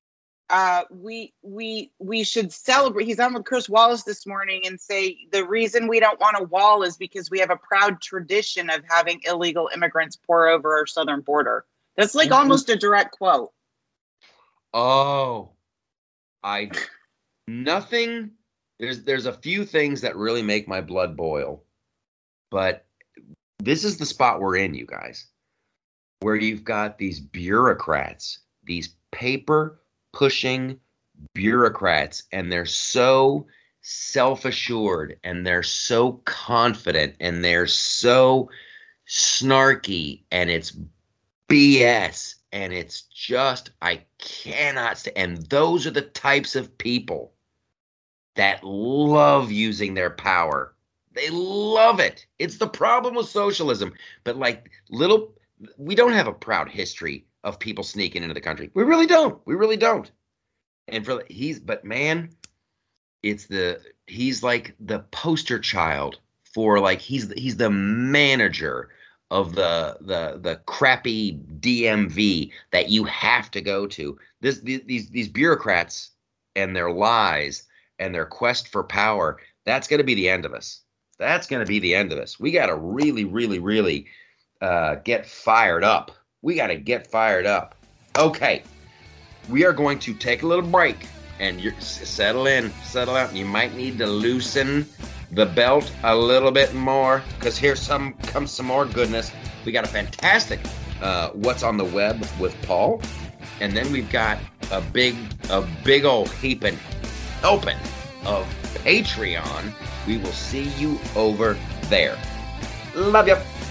Speaker 2: uh, we we we should celebrate. He's on with Chris Wallace this morning and say the reason we don't want a wall is because we have a proud tradition of having illegal immigrants pour over our southern border. That's like mm-hmm. almost a direct quote.
Speaker 1: Oh, I nothing. There's there's a few things that really make my blood boil, but this is the spot we're in, you guys, where you've got these bureaucrats, these paper pushing bureaucrats, and they're so self-assured and they're so confident and they're so snarky, and it's B S, and it's just, I cannot st- and those are the types of people that love using their power. They love it. It's the problem with socialism. But like little, we don't have a proud history of people sneaking into the country. We really don't. We really don't. And for he's, but man, it's the, he's like the poster child for like, he's, he's the manager of the, the, the crappy D M V that you have to go to. This, these, these bureaucrats and their lies and their quest for power, that's going to be the end of us. That's going to be the end of us. We got to really, really, really uh, get fired up. We got to get fired up. Okay. We are going to take a little break and you're, settle in, settle out. You might need to loosen the belt a little bit more because here's some comes some more goodness. We got a fantastic uh, What's on the Web with Paul. And then we've got a big, a big old heaping open of Patreon. We will see you over there. Love you.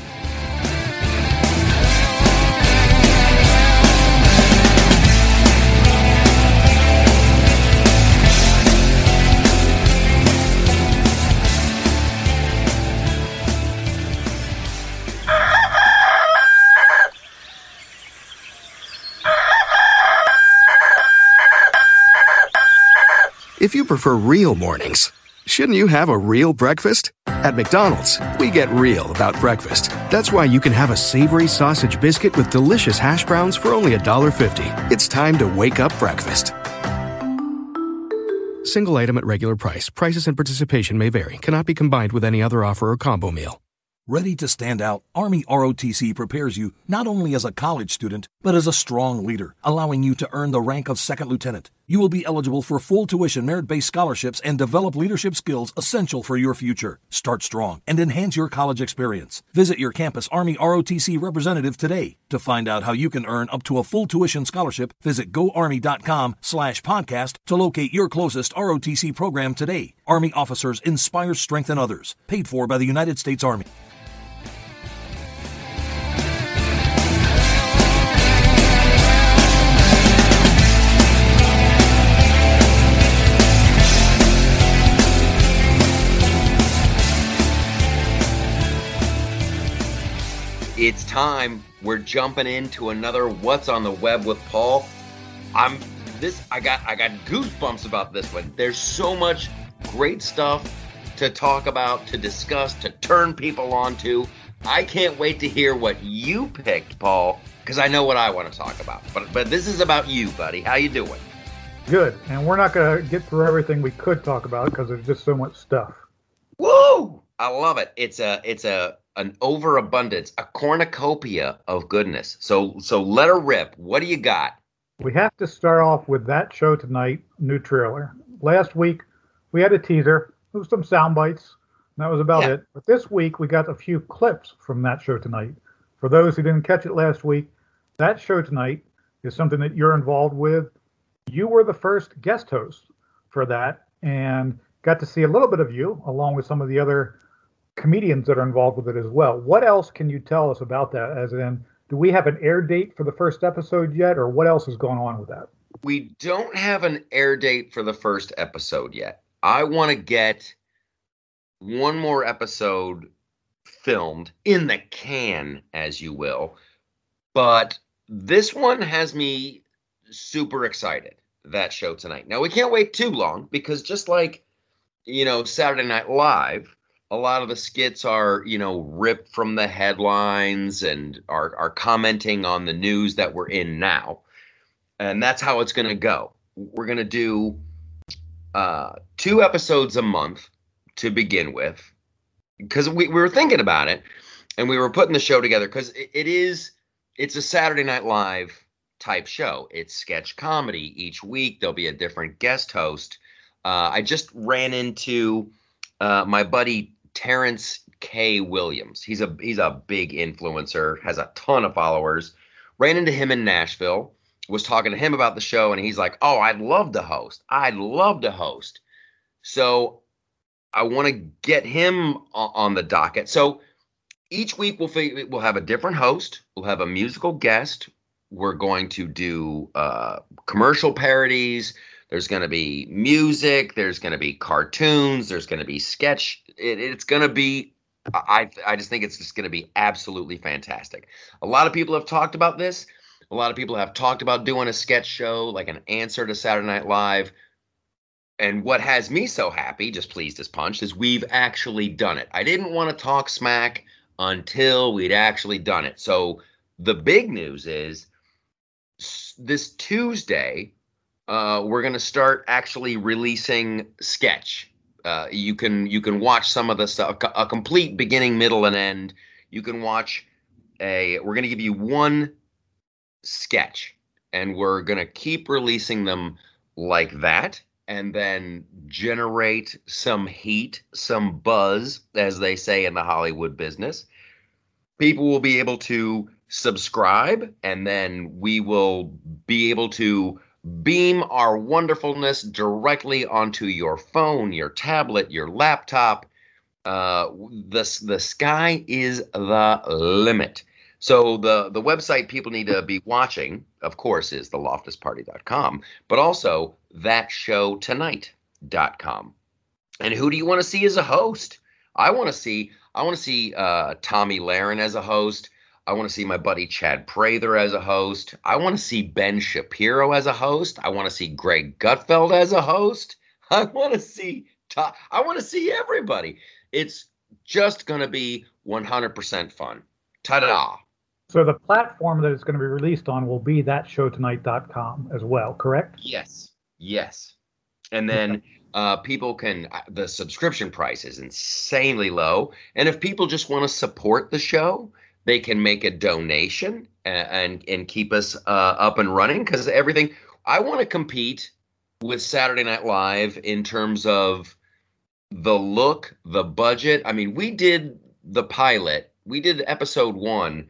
Speaker 5: If you prefer real mornings, shouldn't you have a real breakfast? At McDonald's, we get real about breakfast. That's why you can have a savory sausage biscuit with delicious hash browns for only one dollar fifty. It's time to wake up breakfast. Single item at regular price. Prices and participation may vary. Cannot be combined with any other offer or combo meal.
Speaker 6: Ready to stand out, Army R O T C prepares you not only as a college student, but as a strong leader, allowing you to earn the rank of second lieutenant. You will be eligible for full tuition merit-based scholarships and develop leadership skills essential for your future. Start strong and enhance your college experience. Visit your campus Army R O T C representative today. To find out how you can earn up to a full tuition scholarship, visit goarmy.com slash podcast to locate your closest R O T C program today. Army officers inspire, strengthen others. Paid for by the United States Army.
Speaker 1: It's time. We're jumping into another What's on the Web with Paul. I'm this I got I got goosebumps about this one. There's so much great stuff to talk about, to discuss, to turn people on to. I can't wait to hear what you picked, Paul, because I know what I want to talk about. But but this is about you, buddy. How you doing?
Speaker 7: Good. And we're not going to get through everything we could talk about because there's just so much stuff.
Speaker 1: Woo! I love it. It's a it's a an overabundance, a cornucopia of goodness. So so let her rip. What do you got?
Speaker 7: We have to start off with That Show Tonight, new trailer. Last week, we had a teaser. There was some sound bites. And that was about yeah. it. But this week, we got a few clips from That Show Tonight. For those who didn't catch it last week, That Show Tonight is something that you're involved with. You were the first guest host for that and got to see a little bit of you along with some of the other comedians that are involved with it as well. What else can you tell us about that? As in, do we have an air date for the first episode yet, or what else is going on with that?
Speaker 1: We don't have an air date for the first episode yet. I want to get one more episode filmed in the can, as you will. But this one has me super excited, That Show Tonight. Now, we can't wait too long because just like, you know, Saturday Night Live, a lot of the skits are, you know, ripped from the headlines and are, are commenting on the news that we're in now. And that's how it's going to go. we're going to do uh, two episodes a month to begin with, because we, we were thinking about it and we were putting the show together because it, it is, it's a Saturday Night Live type show. It's sketch comedy. Each week there'll be a different guest host. Uh, I just ran into uh, my buddy Terrence K. Williams. He's a he's a big influencer, has a ton of followers. Ran into him in Nashville, was talking to him about the show, and he's like, oh, I'd love to host. I'd love to host. So I want to get him on the docket. So each week we'll fig- we'll have a different host. We'll have a musical guest. We're going to do uh, commercial parodies. There's going to be music. There's going to be cartoons. There's going to be sketch. It, it's going to be, I I just think it's just going to be absolutely fantastic. A lot of people have talked about this. A lot of people have talked about doing a sketch show, like an answer to Saturday Night Live. And what has me so happy, just pleased as punch, is we've actually done it. I didn't want to talk smack until we'd actually done it. So the big news is this Tuesday, Uh, we're going to start actually releasing sketch. Uh, you can you can watch some of the stuff, a complete beginning, middle, and end. You can watch a. We're going to give you one sketch, and we're going to keep releasing them like that, and then generate some heat, some buzz, as they say in the Hollywood business. People will be able to subscribe, and then we will be able to beam our wonderfulness directly onto your phone, your tablet, your laptop. Uh, the, the sky is the limit. So the, the website people need to be watching, of course, is the loftus party dot com, but also that show tonight dot com. And who do you want to see as a host? I want to see I want to see uh, Tommy Lahren as a host. I want to see my buddy Chad Prather as a host. I want to see Ben Shapiro as a host. I want to see Greg Gutfeld as a host. I want to see Tom, I want to see everybody. It's just going to be one hundred percent fun. Ta-da!
Speaker 7: So the platform that it's going to be released on will be that show tonight dot com as well, correct?
Speaker 1: Yes. Yes. And then uh, people can, the subscription price is insanely low. And if people just want to support the show, they can make a donation and and, and keep us uh, up and running, because everything, I want to compete with Saturday Night Live in terms of the look, the budget. I mean, we did the pilot, we did episode one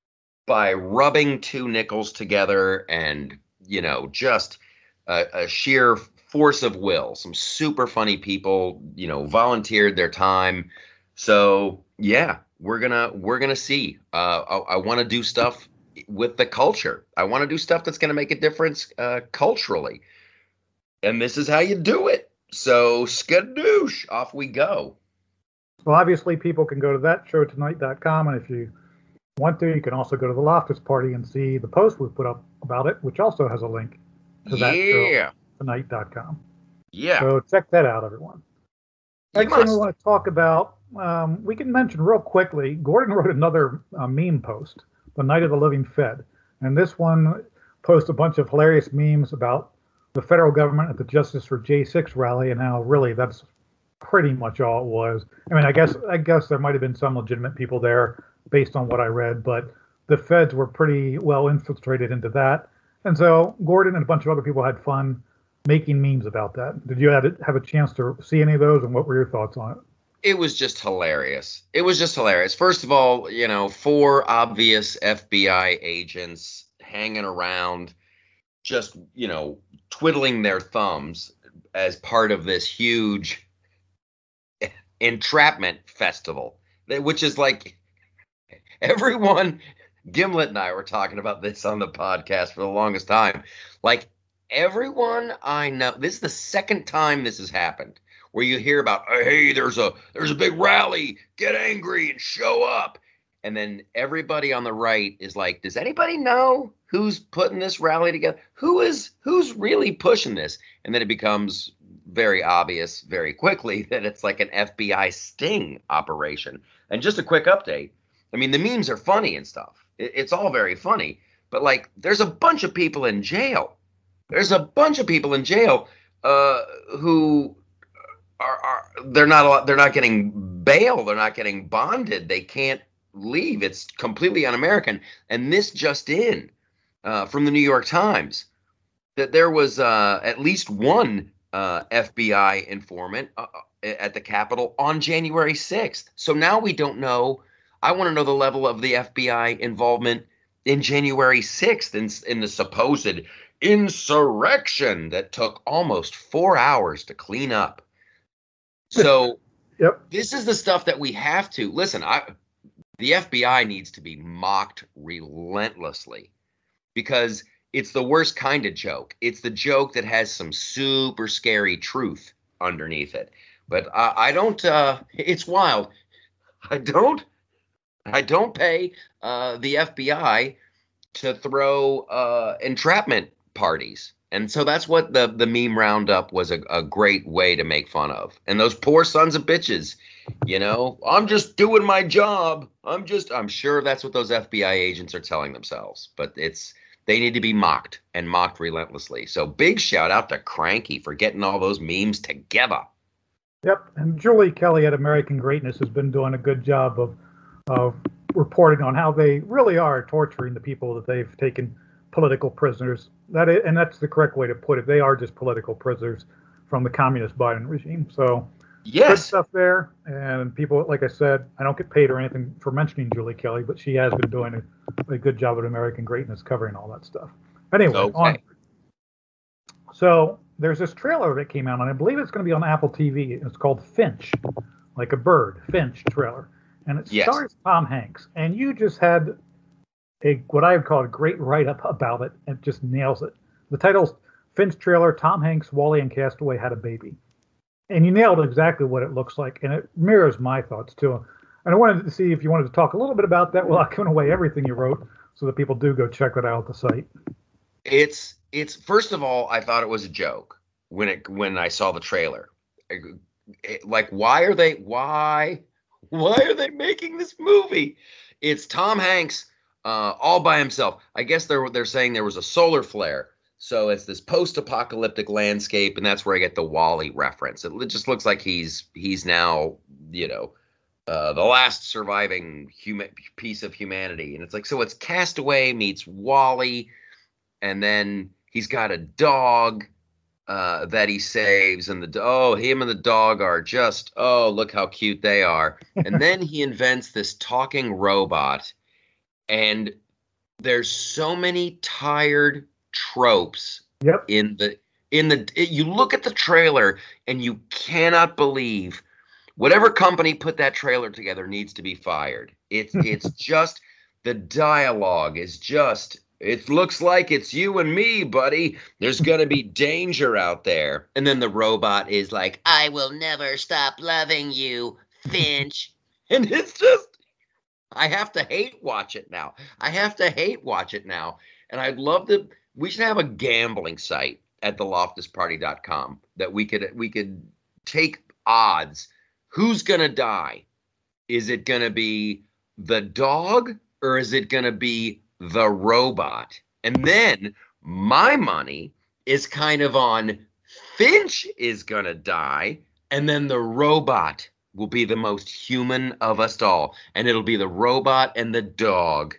Speaker 1: by rubbing two nickels together and, you know, just a, a sheer force of will. Some super funny people, you know, volunteered their time. So, yeah. We're gonna we're gonna see. Uh, I, I want to do stuff with the culture. I want to do stuff that's gonna make a difference uh, culturally, and this is how you do it. So skadoosh, off we go.
Speaker 7: Well, obviously, people can go to that show tonight dot com, and if you want to, you can also go to the Loftus Party and see the post we put up about it, which also has a link to that
Speaker 1: yeah.
Speaker 7: show tonight dot com.
Speaker 1: Yeah.
Speaker 7: So check that out, everyone.
Speaker 1: You
Speaker 7: Next thing
Speaker 1: must.
Speaker 7: we want to talk about, um, we can mention real quickly, Gordon wrote another uh, meme post, The Night of the Living Fed. And this one posts a bunch of hilarious memes about the federal government at the Justice for J six rally and how really that's pretty much all it was. I mean, I guess I guess there might have been some legitimate people there based on what I read, but the feds were pretty well infiltrated into that. And so Gordon and a bunch of other people had fun making memes about that. Did you have have a chance to see any of those, and what were your thoughts on it?
Speaker 1: It was just hilarious. It was just hilarious. First of all, you know, four obvious F B I agents hanging around, just, you know, twiddling their thumbs as part of this huge entrapment festival, which is like everyone, Gimlet and I were talking about this on the podcast for the longest time. Like, everyone I know, this is the second time this has happened, where you hear about, hey, there's a there's a big rally, get angry and show up. And then everybody on the right is like, does anybody know who's putting this rally together? Who is who's really pushing this? And then it becomes very obvious very quickly that it's like an F B I sting operation. And just a quick update. I mean, the memes are funny and stuff. It, it's all very funny. But like, there's a bunch of people in jail. there's a bunch of people in jail uh, who are, are they're not they're not getting bail, they're not getting bonded, they can't leave. It's completely un-American. And this just in uh, from the New York Times that there was uh, at least one uh, F B I informant uh, at the Capitol on January sixth. So now we don't know. I want to know the level of the F B I involvement in January sixth in, in the supposed insurrection that took almost four hours to clean up. So
Speaker 7: yep.
Speaker 1: This is the stuff that we have to listen. I, the F B I needs to be mocked relentlessly because it's the worst kind of joke. It's the joke that has some super scary truth underneath it. But I, I don't. Uh, it's wild. I don't. I don't pay uh, the F B I to throw uh, entrapment parties. And so that's what the, the meme roundup was a, a great way to make fun of. And those poor sons of bitches, you know, I'm just doing my job. I'm just I'm sure that's what those F B I agents are telling themselves. But it's they need to be mocked and mocked relentlessly. So big shout out to Cranky for getting all those memes together.
Speaker 7: Yep. And Julie Kelly at American Greatness has been doing a good job of of reporting on how they really are torturing the people that they've taken political prisoners. That is, and that's the correct way to put it. They are just political prisoners from the communist Biden regime. So
Speaker 1: yes,
Speaker 7: good stuff there. And people, like I said, I don't get paid or anything for mentioning Julie Kelly, but she has been doing a, a good job at American Greatness covering all that stuff. Anyway,
Speaker 1: okay.
Speaker 7: on. So there's this trailer that came out, and I believe it's going to be on Apple T V. It's called Finch, like a bird, Finch trailer. And it
Speaker 1: yes.
Speaker 7: stars Tom Hanks. And you just had a what I would call a great write-up about it. It just nails it. The title's Finch trailer, Tom Hanks, Wally, and Castaway had a baby. And you nailed exactly what it looks like. And it mirrors my thoughts, too. And I wanted to see if you wanted to talk a little bit about that without giving away everything you wrote so that people do go check that out at the site.
Speaker 1: It's, it's first of all, I thought it was a joke when it when I saw the trailer. It, like, why are they, why... Why are they making this movie? It's Tom Hanks uh, all by himself. I guess they're they're saying there was a solar flare. So it's this post-apocalyptic landscape, and that's where I get the Wall-E reference. It just looks like he's he's now, you know, uh, the last surviving human piece of humanity. And it's like, so it's Castaway meets Wall-E, and then he's got a dog uh, that he saves, and the oh, him and the dog are just oh, look how cute they are. And then he invents this talking robot, and there's so many tired tropes
Speaker 7: yep.
Speaker 1: in the in the. It, you look at the trailer, and you cannot believe whatever company put that trailer together needs to be fired. It's it's just the dialogue is just. It looks like it's you and me, buddy. There's going to be danger out there. And then the robot is like, I will never stop loving you, Finch. And it's just, I have to hate watch it now. I have to hate watch it now. And I'd love to, we should have a gambling site at the loftus party dot com that we could, we could take odds. Who's going to die? Is it going to be the dog or is it going to be the robot? And then my money is kind of on Finch is gonna die, and then the robot will be the most human of us all, and it'll be the robot and the dog.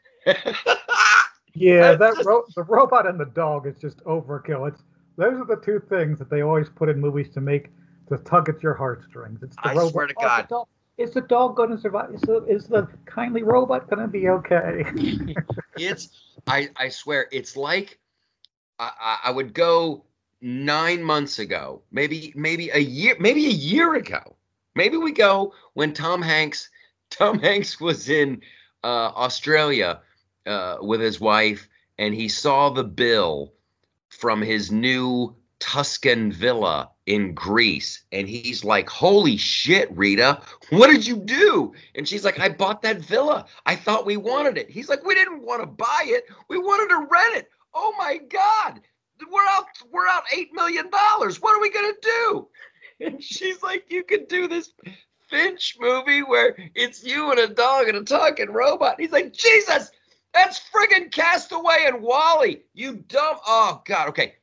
Speaker 7: yeah, that just... ro- the robot and the dog is just overkill. It's those are the two things that they always put in movies to make to tug at your heartstrings. It's the
Speaker 1: I
Speaker 7: robot.
Speaker 1: swear to
Speaker 7: oh,
Speaker 1: God.
Speaker 7: The Is the dog going to survive? Is the, is the kindly robot going to be okay?
Speaker 1: it's, I, I swear, it's like I, I would go nine months ago, maybe, maybe a year, maybe a year ago. Maybe we go when Tom Hanks, Tom Hanks was in uh, Australia uh, with his wife, and he saw the bill from his new Tuscan villa in Greece, and he's like, holy shit, Rita, what did you do? And she's like, I bought that villa. I thought we wanted it. He's like, we didn't want to buy it. We wanted to rent it. Oh my God, we're out, we're out eight million dollars. What are we going to do? And she's like, you could do this Finch movie where it's you and a dog and a talking robot. He's like, Jesus, that's friggin' Castaway and Wall-E. You dumb. Oh God. Okay.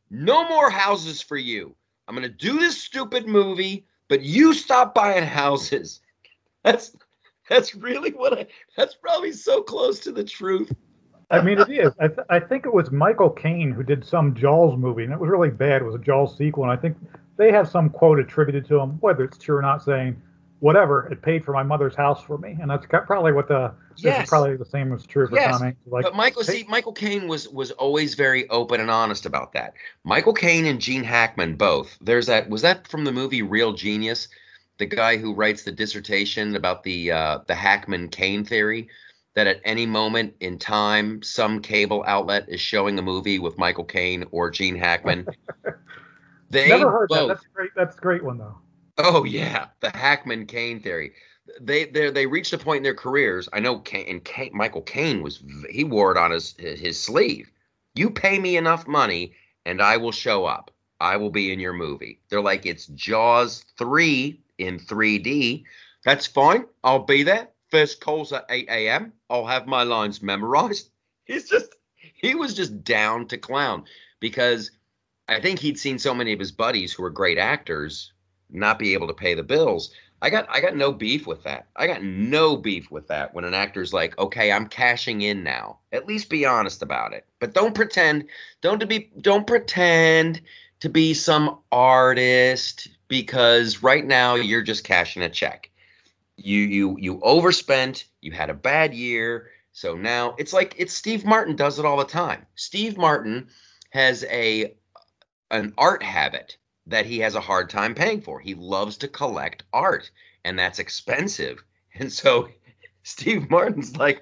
Speaker 1: no more houses for you. I'm going to do this stupid movie, but you stop buying houses. That's that's really what I, that's probably so close to the truth.
Speaker 7: I mean, it is. I, th- I think it was Michael Caine who did some Jaws movie, and it was really bad. It was a Jaws sequel, and I think they have some quote attributed to him, whether it's true or not, saying, whatever, it paid for my mother's house for me. And that's probably what the,
Speaker 1: yes.
Speaker 7: this is probably the same as true for
Speaker 1: yes.
Speaker 7: Tom Hanks. Like,
Speaker 1: but Michael, see, Michael Caine was, was always very open and honest about that. Michael Caine and Gene Hackman, both. There's that, was that from the movie Real Genius? The guy who writes the dissertation about the, uh, the Hackman-Caine theory, that at any moment in time, some cable outlet is showing a movie with Michael Caine or Gene Hackman. They
Speaker 7: Never heard
Speaker 1: both,
Speaker 7: that. That's great. That's a great one, though.
Speaker 1: Oh yeah, the Hackman-Caine theory. They they they reached a point in their careers. I know, Caine, and Caine, Michael Caine was he wore it on his his sleeve. You pay me enough money, and I will show up. I will be in your movie. They're like, it's Jaws three in three D. That's fine. I'll be there. First call's at eight a.m. I'll have my lines memorized. He's just he was just down to clown because I think he'd seen so many of his buddies who were great actors not be able to pay the bills. I got I got no beef with that. I got no beef with that when an actor's like, okay, I'm cashing in now. At least be honest about it. But don't pretend, don't to be don't pretend to be some artist because right now you're just cashing a check. You you you overspent, you had a bad year. So now it's like it's Steve Martin does it all the time. Steve Martin has a an art habit that he has a hard time paying for. He loves to collect art, and that's expensive. And so Steve Martin's like,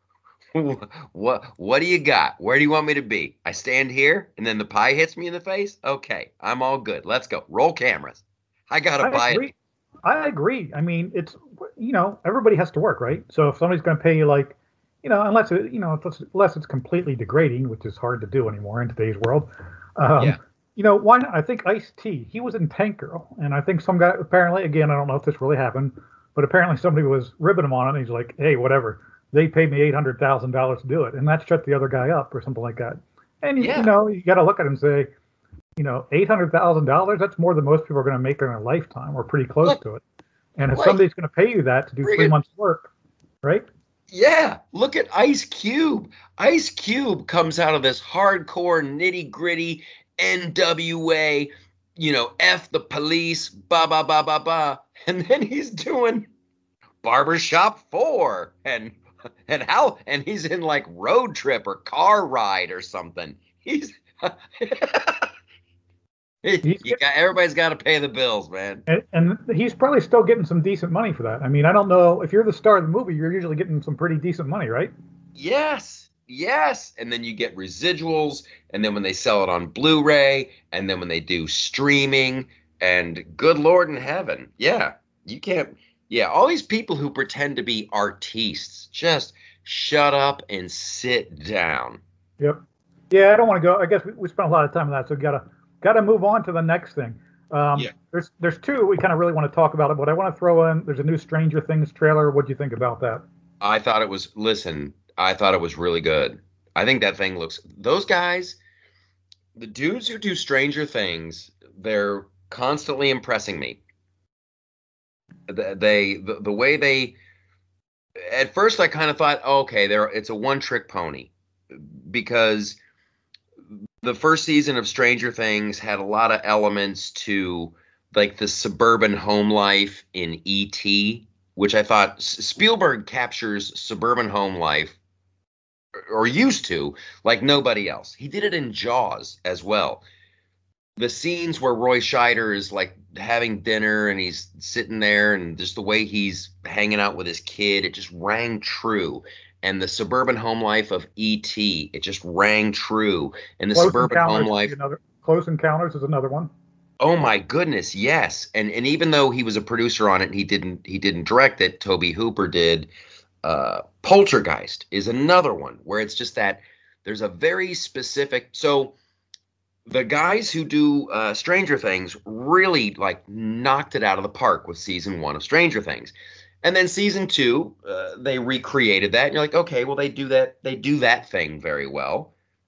Speaker 1: what what do you got? Where do you want me to be? I stand here, and then the pie hits me in the face? Okay, I'm all good. Let's go. Roll cameras. I got to buy
Speaker 7: agree.
Speaker 1: it.
Speaker 7: I agree. I mean, it's, you know, everybody has to work, right? So if somebody's going to pay you like, you know, unless, it, you know, unless it's completely degrading, which is hard to do anymore in today's world. Um, yeah. You know, why not? I think Ice-T, he was in Tank Girl. And I think some guy, apparently, again, I don't know if this really happened, but apparently somebody was ribbing him on it. And he's like, hey, whatever. They paid me eight hundred thousand dollars to do it. And that shut the other guy up or something like that. And, yeah. you know, you got to look at him and say, you know, eight hundred thousand dollars, that's more than most people are going to make in their lifetime or pretty close look, to it. And if like, somebody's going to pay you that to do three it. months work, right?
Speaker 1: Yeah. Look at Ice Cube. Ice Cube comes out of this hardcore, nitty gritty N W A, you know, F the police, ba, ba, ba, ba, ba. And then he's doing Barbershop four and, and how, and he's in like Road Trip or Car Ride or something. He's, you got, everybody's got to pay the bills, man.
Speaker 7: And, and he's probably still getting some decent money for that. I mean, I don't know. If you're the star of the movie, you're usually getting some pretty decent money, right?
Speaker 1: Yes. Yes. And then you get residuals. And then when they sell it on Blu-ray, and then when they do streaming, and good Lord in heaven. Yeah. You can't. Yeah. All these people who pretend to be artistes, just shut up and sit down.
Speaker 7: Yep. Yeah. I don't want to go. I guess we, we spent a lot of time on that. So we got to. Got to move on to the next thing. Um, yeah. There's there's two we kind of really want to talk about it, but I want to throw in. There's a new Stranger Things trailer. What do you think about that?
Speaker 1: I thought it was. Listen, I thought it was really good. I think that thing looks. Those guys, the dudes who do Stranger Things, they're constantly impressing me. They the, the way they. At first, I kind of thought, oh, okay, they're it's a one trick pony, because the first season of Stranger Things had a lot of elements to like the suburban home life in E T, which I thought Spielberg captures suburban home life, or used to, like nobody else. He did it in Jaws as well. The scenes where Roy Scheider is like having dinner and he's sitting there and just the way he's hanging out with his kid, it just rang true. And the suburban home life of E T, it just rang true. And the
Speaker 7: Close
Speaker 1: suburban home life.
Speaker 7: Another, Close Encounters is another one.
Speaker 1: Oh my goodness, yes. And and even though he was a producer on it, and he didn't he didn't direct it. Toby Hooper did. Uh, Poltergeist is another one where it's just that there's a very specific. So the guys who do uh, Stranger Things really like knocked it out of the park with season one of Stranger Things. And then season two, uh, they recreated that. And you're like, okay, well, they do that. They do that thing very well.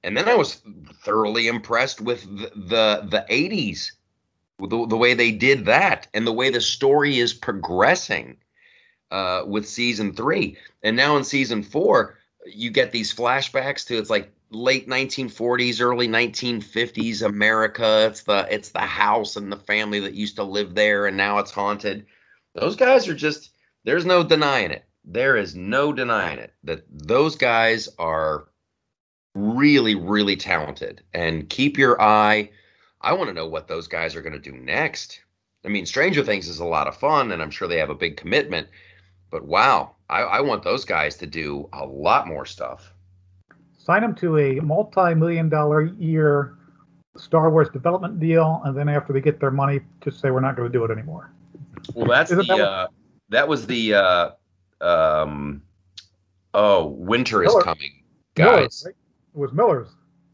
Speaker 1: And then I was thoroughly impressed with the the, the eighties, the, the way they did that and the way the story is progressing uh, with season three. And now in season four, you get these flashbacks to it's like late nineteen forties, early nineteen fifties America. It's the it's the house and the family that used to live there, and now it's haunted. Those guys are just, there's no denying it. There is no denying it that those guys are really, really talented. And keep your eye. I want to know what those guys are going to do next. I mean, Stranger Things is a lot of fun, and I'm sure they have a big commitment. But wow, I, I want those guys to do a lot more stuff.
Speaker 7: Sign them to a multi-million dollar year Star Wars development deal, and then after they get their money, just say we're not going to do it anymore.
Speaker 1: Well, that's
Speaker 7: Isn't
Speaker 1: the
Speaker 7: that,
Speaker 1: uh, that was the uh, um, oh, winter is
Speaker 7: Miller.
Speaker 1: coming,
Speaker 7: Miller's,
Speaker 1: guys.
Speaker 7: right? It was Miller's.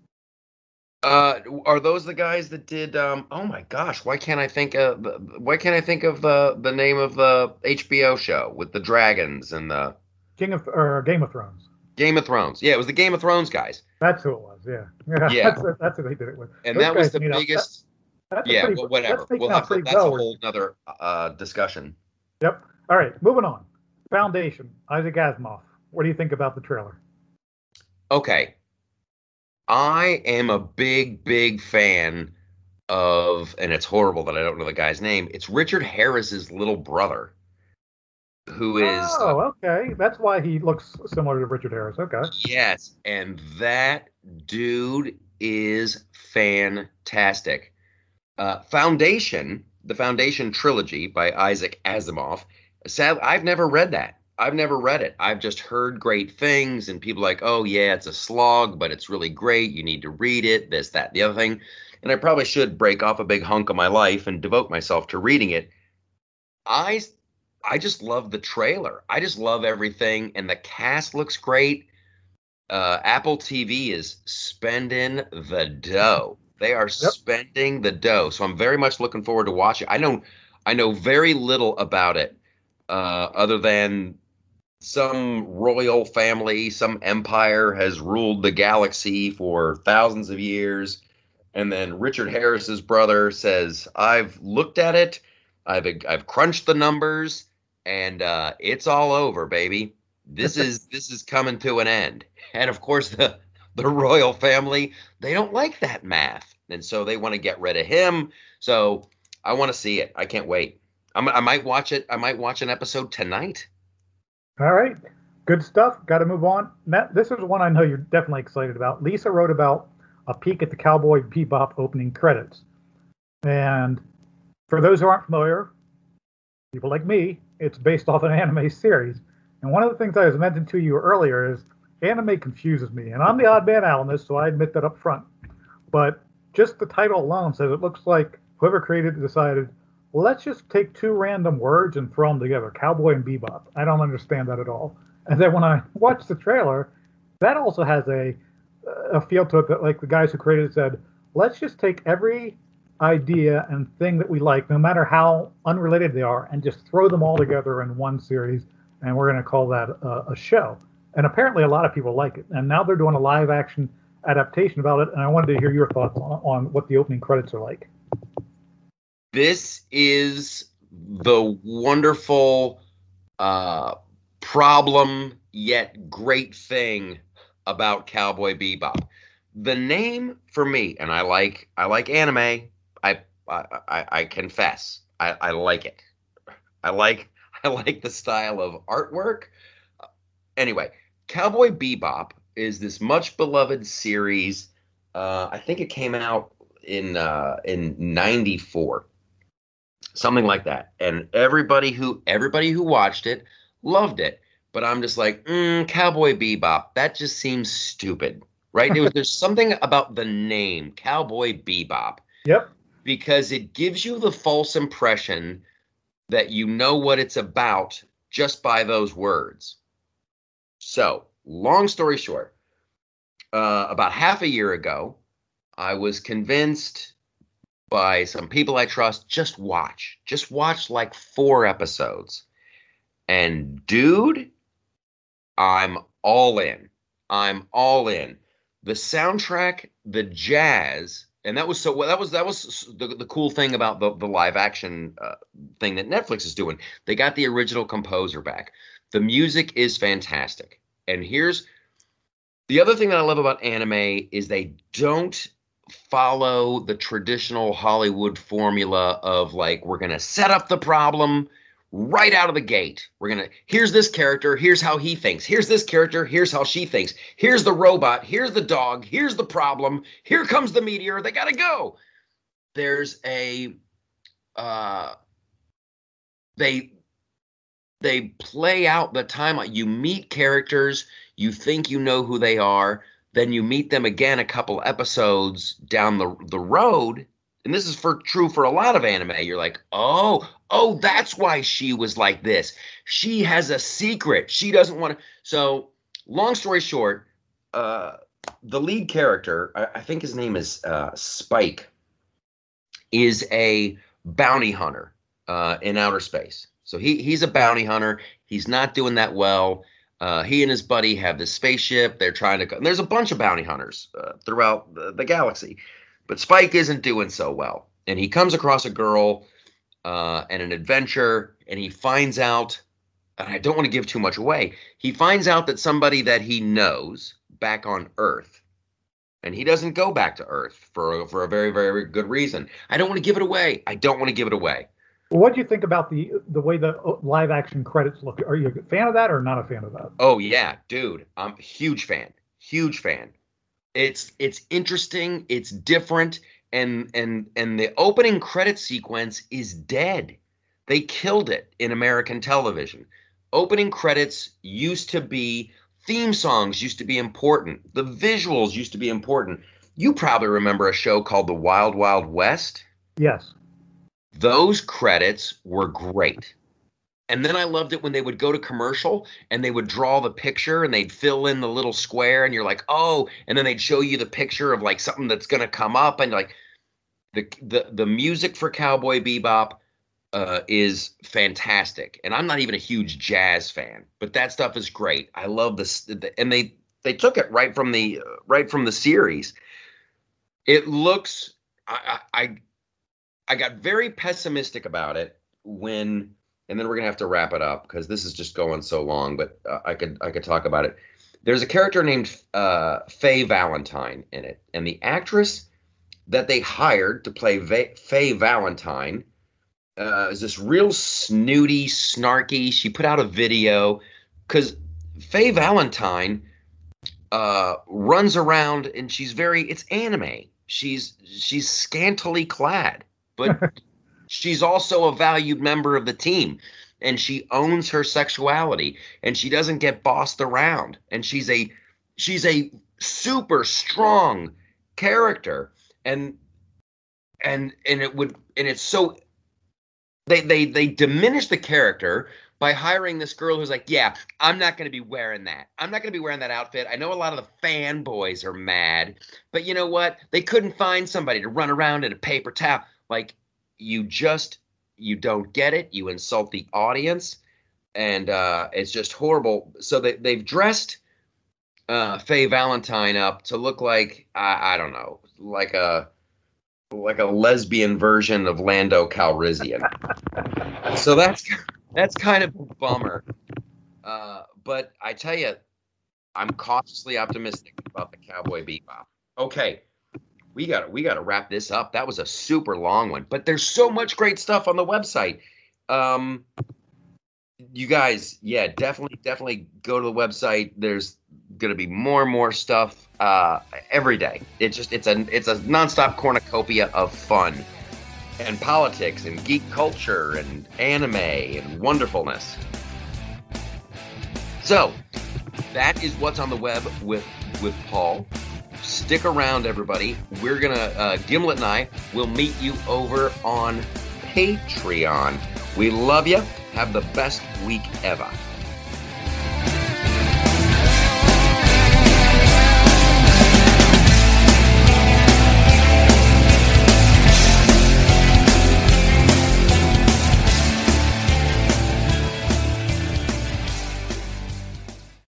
Speaker 1: Uh, are those the guys that did? Um, oh my gosh, why can't I think of why can't I think of the the name of the H B O show with the dragons and the
Speaker 7: King of or Game of Thrones.
Speaker 1: Game of Thrones? Yeah, it was the Game of Thrones guys.
Speaker 7: That's who it was. Yeah, yeah.
Speaker 1: Yeah.
Speaker 7: That's, that's who they did it with.
Speaker 1: And
Speaker 7: Those
Speaker 1: that was
Speaker 7: guys
Speaker 1: the
Speaker 7: made out-
Speaker 1: biggest.
Speaker 7: that- that's a
Speaker 1: Yeah,
Speaker 7: pretty-
Speaker 1: well, whatever.
Speaker 7: that's making
Speaker 1: We'll
Speaker 7: out
Speaker 1: have to,
Speaker 7: pretty
Speaker 1: that's a
Speaker 7: well.
Speaker 1: whole nother uh, discussion.
Speaker 7: Yep. All right, moving on. Foundation. Isaac Asimov. What do you think about the trailer?
Speaker 1: Okay. I am a big, big fan of, and it's horrible that I don't know the guy's name. It's Richard Harris's little brother, who is
Speaker 7: Oh, okay. That's why he looks similar to Richard Harris. Okay.
Speaker 1: yes, and that dude is fantastic. Uh, Foundation, the Foundation trilogy by Isaac Asimov. Sadly, I've never read that. I've never read it. I've just heard great things, and people like, oh yeah, it's a slog, but it's really great. You need to read it. This, that, the other thing. And I probably should break off a big hunk of my life and devote myself to reading it. I, I just love the trailer. I just love everything, and the cast looks great. Uh, Apple T V is spending the dough. They are
Speaker 7: Yep.
Speaker 1: spending the dough. So I'm very much looking forward to watching. I know, I know very little about it, uh, other than some royal family, some empire has ruled the galaxy for thousands of years. And then Richard Harris's brother says, I've looked at it, I've I've crunched the numbers, and uh, it's all over, baby. This is this is coming to an end. And of course, the the royal family, they don't like that math, and so they want to get rid of him. So I want to see it. I can't wait. I'm, I might watch it. I might watch an episode tonight.
Speaker 7: All right. Good stuff. Got to move on. Matt, this is one I know you're definitely excited about. Lisa wrote about a peek at the Cowboy Bebop opening credits. And for those who aren't familiar, people like me, it's based off an anime series. And one of the things I was mentioning to you earlier is anime confuses me. And I'm the odd man out on this, so I admit that up front. But just the title alone says it looks like whoever created it decided, let's just take two random words and throw them together, Cowboy and Bebop. I don't understand that at all. And then when I watched the trailer, that also has a a feel to it that, like, the guys who created it said, let's just take every idea and thing that we like, no matter how unrelated they are, and just throw them all together in one series, and we're going to call that a, a show. And apparently a lot of people like it. And now they're doing a live action adaptation about it, and I wanted to hear your thoughts on, on what the opening credits are like.
Speaker 1: This is the wonderful uh, problem yet great thing about Cowboy Bebop. The name for me, and I like I like anime. I I, I, I confess I, I like it. I like I like the style of artwork. Anyway, Cowboy Bebop is this much beloved series. Uh, I think it came out in uh, in ninety-four. Something like that. And everybody who everybody who watched it loved it. But I'm just like, mm, Cowboy Bebop, that just seems stupid, right? There was, there's something about the name, Cowboy Bebop.
Speaker 7: Yep.
Speaker 1: Because it gives you the false impression that you know what it's about just by those words. So, long story short, uh, about half a year ago, I was convinced by some people I trust, just watch. Just watch like four episodes. And dude, I'm all in. I'm all in. the soundtrack, the jazz, and that was so well, that was that was the, the cool thing about the, the live action uh, thing that Netflix is doing. They got the original composer back. The music is fantastic. And here's the other thing that I love about anime is they don't follow the traditional Hollywood formula of like, we're going to set up the problem right out of the gate. We're going to, here's this character, here's how he thinks. Here's this character, here's how she thinks. Here's the robot, here's the dog, here's the problem. Here comes the meteor, they got to go. There's a, uh, they, they play out the timeline. You meet characters, you think you know who they are, then you meet them again a couple episodes down the the road, and this is for true for a lot of anime. You're like, oh, oh, that's why she was like this. She has a secret. She doesn't want to. So, long story short, uh, the lead character, I, I think his name is uh, Spike, is a bounty hunter uh, in outer space. So he he's a bounty hunter. He's not doing that well. Uh, he and his buddy have this spaceship. They're trying to go. And there's a bunch of bounty hunters uh, throughout the, the galaxy. But Spike isn't doing so well. And he comes across a girl uh, and an adventure. And he finds out, and I don't want to give too much away, he finds out that somebody that he knows back on Earth, and he doesn't go back to Earth for, for a very, very good reason. I don't want to give it away. I don't want to give it away.
Speaker 7: What do you think about the the way the live action credits look? Are you a fan of that or not a fan of that?
Speaker 1: Oh yeah, dude, I'm a huge fan. Huge fan. It's it's interesting, it's different, and and and the opening credit sequence is dead. They killed it in American television. Opening credits used to be theme songs used to be important. The visuals used to be important. You probably remember a show called The Wild Wild West.
Speaker 7: Yes.
Speaker 1: Those credits were great. And then I loved it when they would go to commercial and they would draw the picture and they'd fill in the little square and you're like, oh, and then they'd show you the picture of like something that's going to come up. And like the, the, the music for Cowboy Bebop uh, is fantastic. And I'm not even a huge jazz fan, but that stuff is great. I love this. And they, they took it right from the, uh, right from the series. It looks, I, I, I got very pessimistic about it when, and then we're gonna have to wrap it up because this is just going so long. But uh, I could I could talk about it. There's a character named uh, Faye Valentine in it, and the actress that they hired to play Va- Faye Valentine uh, is this real snooty, snarky. She put out a video because Faye Valentine uh, runs around and she's very it's anime. She's she's scantily clad. But she's also a valued member of the team, and she owns her sexuality, and she doesn't get bossed around. And she's a she's a super strong character, and and and it would and it's so they they they diminish the character by hiring this girl who's like, yeah, I'm not going to be wearing that. I'm not going to be wearing that outfit. I know a lot of the fanboys are mad, but you know what? They couldn't find somebody to run around in a paper towel. Like, you just, you don't get it. You insult the audience, and uh, it's just horrible. So they, they've dressed uh, Faye Valentine up to look like, I, I don't know, like a like a lesbian version of Lando Calrissian. So that's that's kind of a bummer. Uh, but I tell you, I'm cautiously optimistic about the Cowboy Bebop. Okay. We got we got to wrap this up. That was a super long one, but there's so much great stuff on the website. Um, you guys, yeah, definitely, definitely go to the website. There's going to be more and more stuff uh, every day. It's just it's a it's a nonstop cornucopia of fun and politics and geek culture and anime and wonderfulness. So that is what's on the web with with Paul. Stick around, everybody. We're gonna uh, Gimlet and I will meet you over on Patreon. We love you. Have the best week ever.